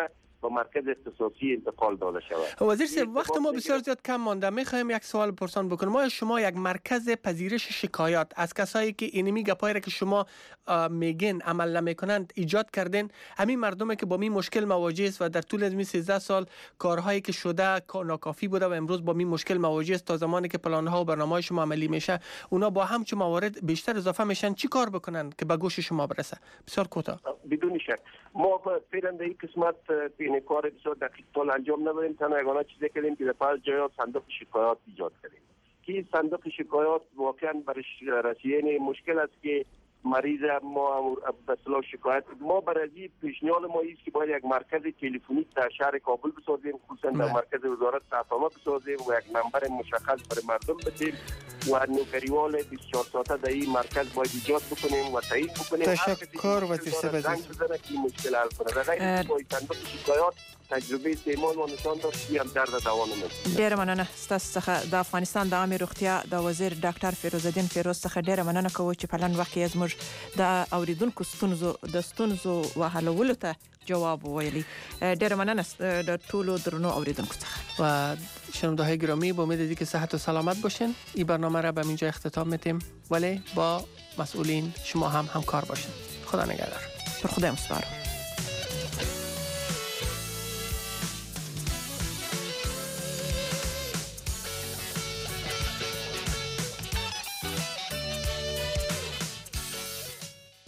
به مرکز اختصاصی انتقال داده شود. وزیر صاحب وقت ما بسیار زیاد کم مانده، میخوایم یک سوال پرسان بکنم. ما شما یک مرکز پذیرش شکایات از کسایی که اینمی گپایی را که شما میگین عمل نمیکنند ایجاد کردین، همین مردمی که با می مشکل مواجه است و در طول از سیزده سال کارهایی که شده ناکافی بوده و امروز با می مشکل مواجه است، تا زمانی که پلان‌ها و برنامه‌های شما عملی میشه اونا با هم چه موارد بیشتر اضافه میشن، چی کار بکنن که به گوش شما برسه؟ بسیار کوتاه. بدون شک ما فعلا در این قسمت این کار بسیار دقیق تال انجام ندادیم. تنها یگانه چیزی کردیم که در بعض جاها صندوق شکایات ایجاد کردیم که صندوق شکایات واقعا برای رسیدن مشکل است که مریض ما به اصطلاح شکایت ما برای پیشنهاد ما است که باید یک مرکز تلفنی در شهر کابل بسازیم، خصوصا در مرکز وزارت صحت بسازیم و یک نمبر مشخص برای مردم بدیم و نوکریوال بیست و چهار ساعته در این مرکز باید ایجاد بکنیم و تایید بکنیم. تشکر وزیر صاحب عزیز. که مشکل حل کنه. در این صندوق شکایات تجربه استعمال و نشان داد که هم درد دوام نه. ډیر مننه ستاسو څخه د افغانستان د عامه روغتیا د وزیر ډاکټر فیروز الدین فیروز څخه ډیر مننه کوم چې په لن وخت کې زموږ د اوریدونکو ستونزو د ستونزو وحلولو ته جواب ویلی. ډیر مننه د ټولو درنو اوریدونکو څخه. و شنونده های گرامی با امید اینکه صحت و سلامت باشین. این برنامه را به اینجا اختتام میتیم، ولی با مسئولین شما هم همکار باشین. خدا نگهدار. پر خدا مسپارم.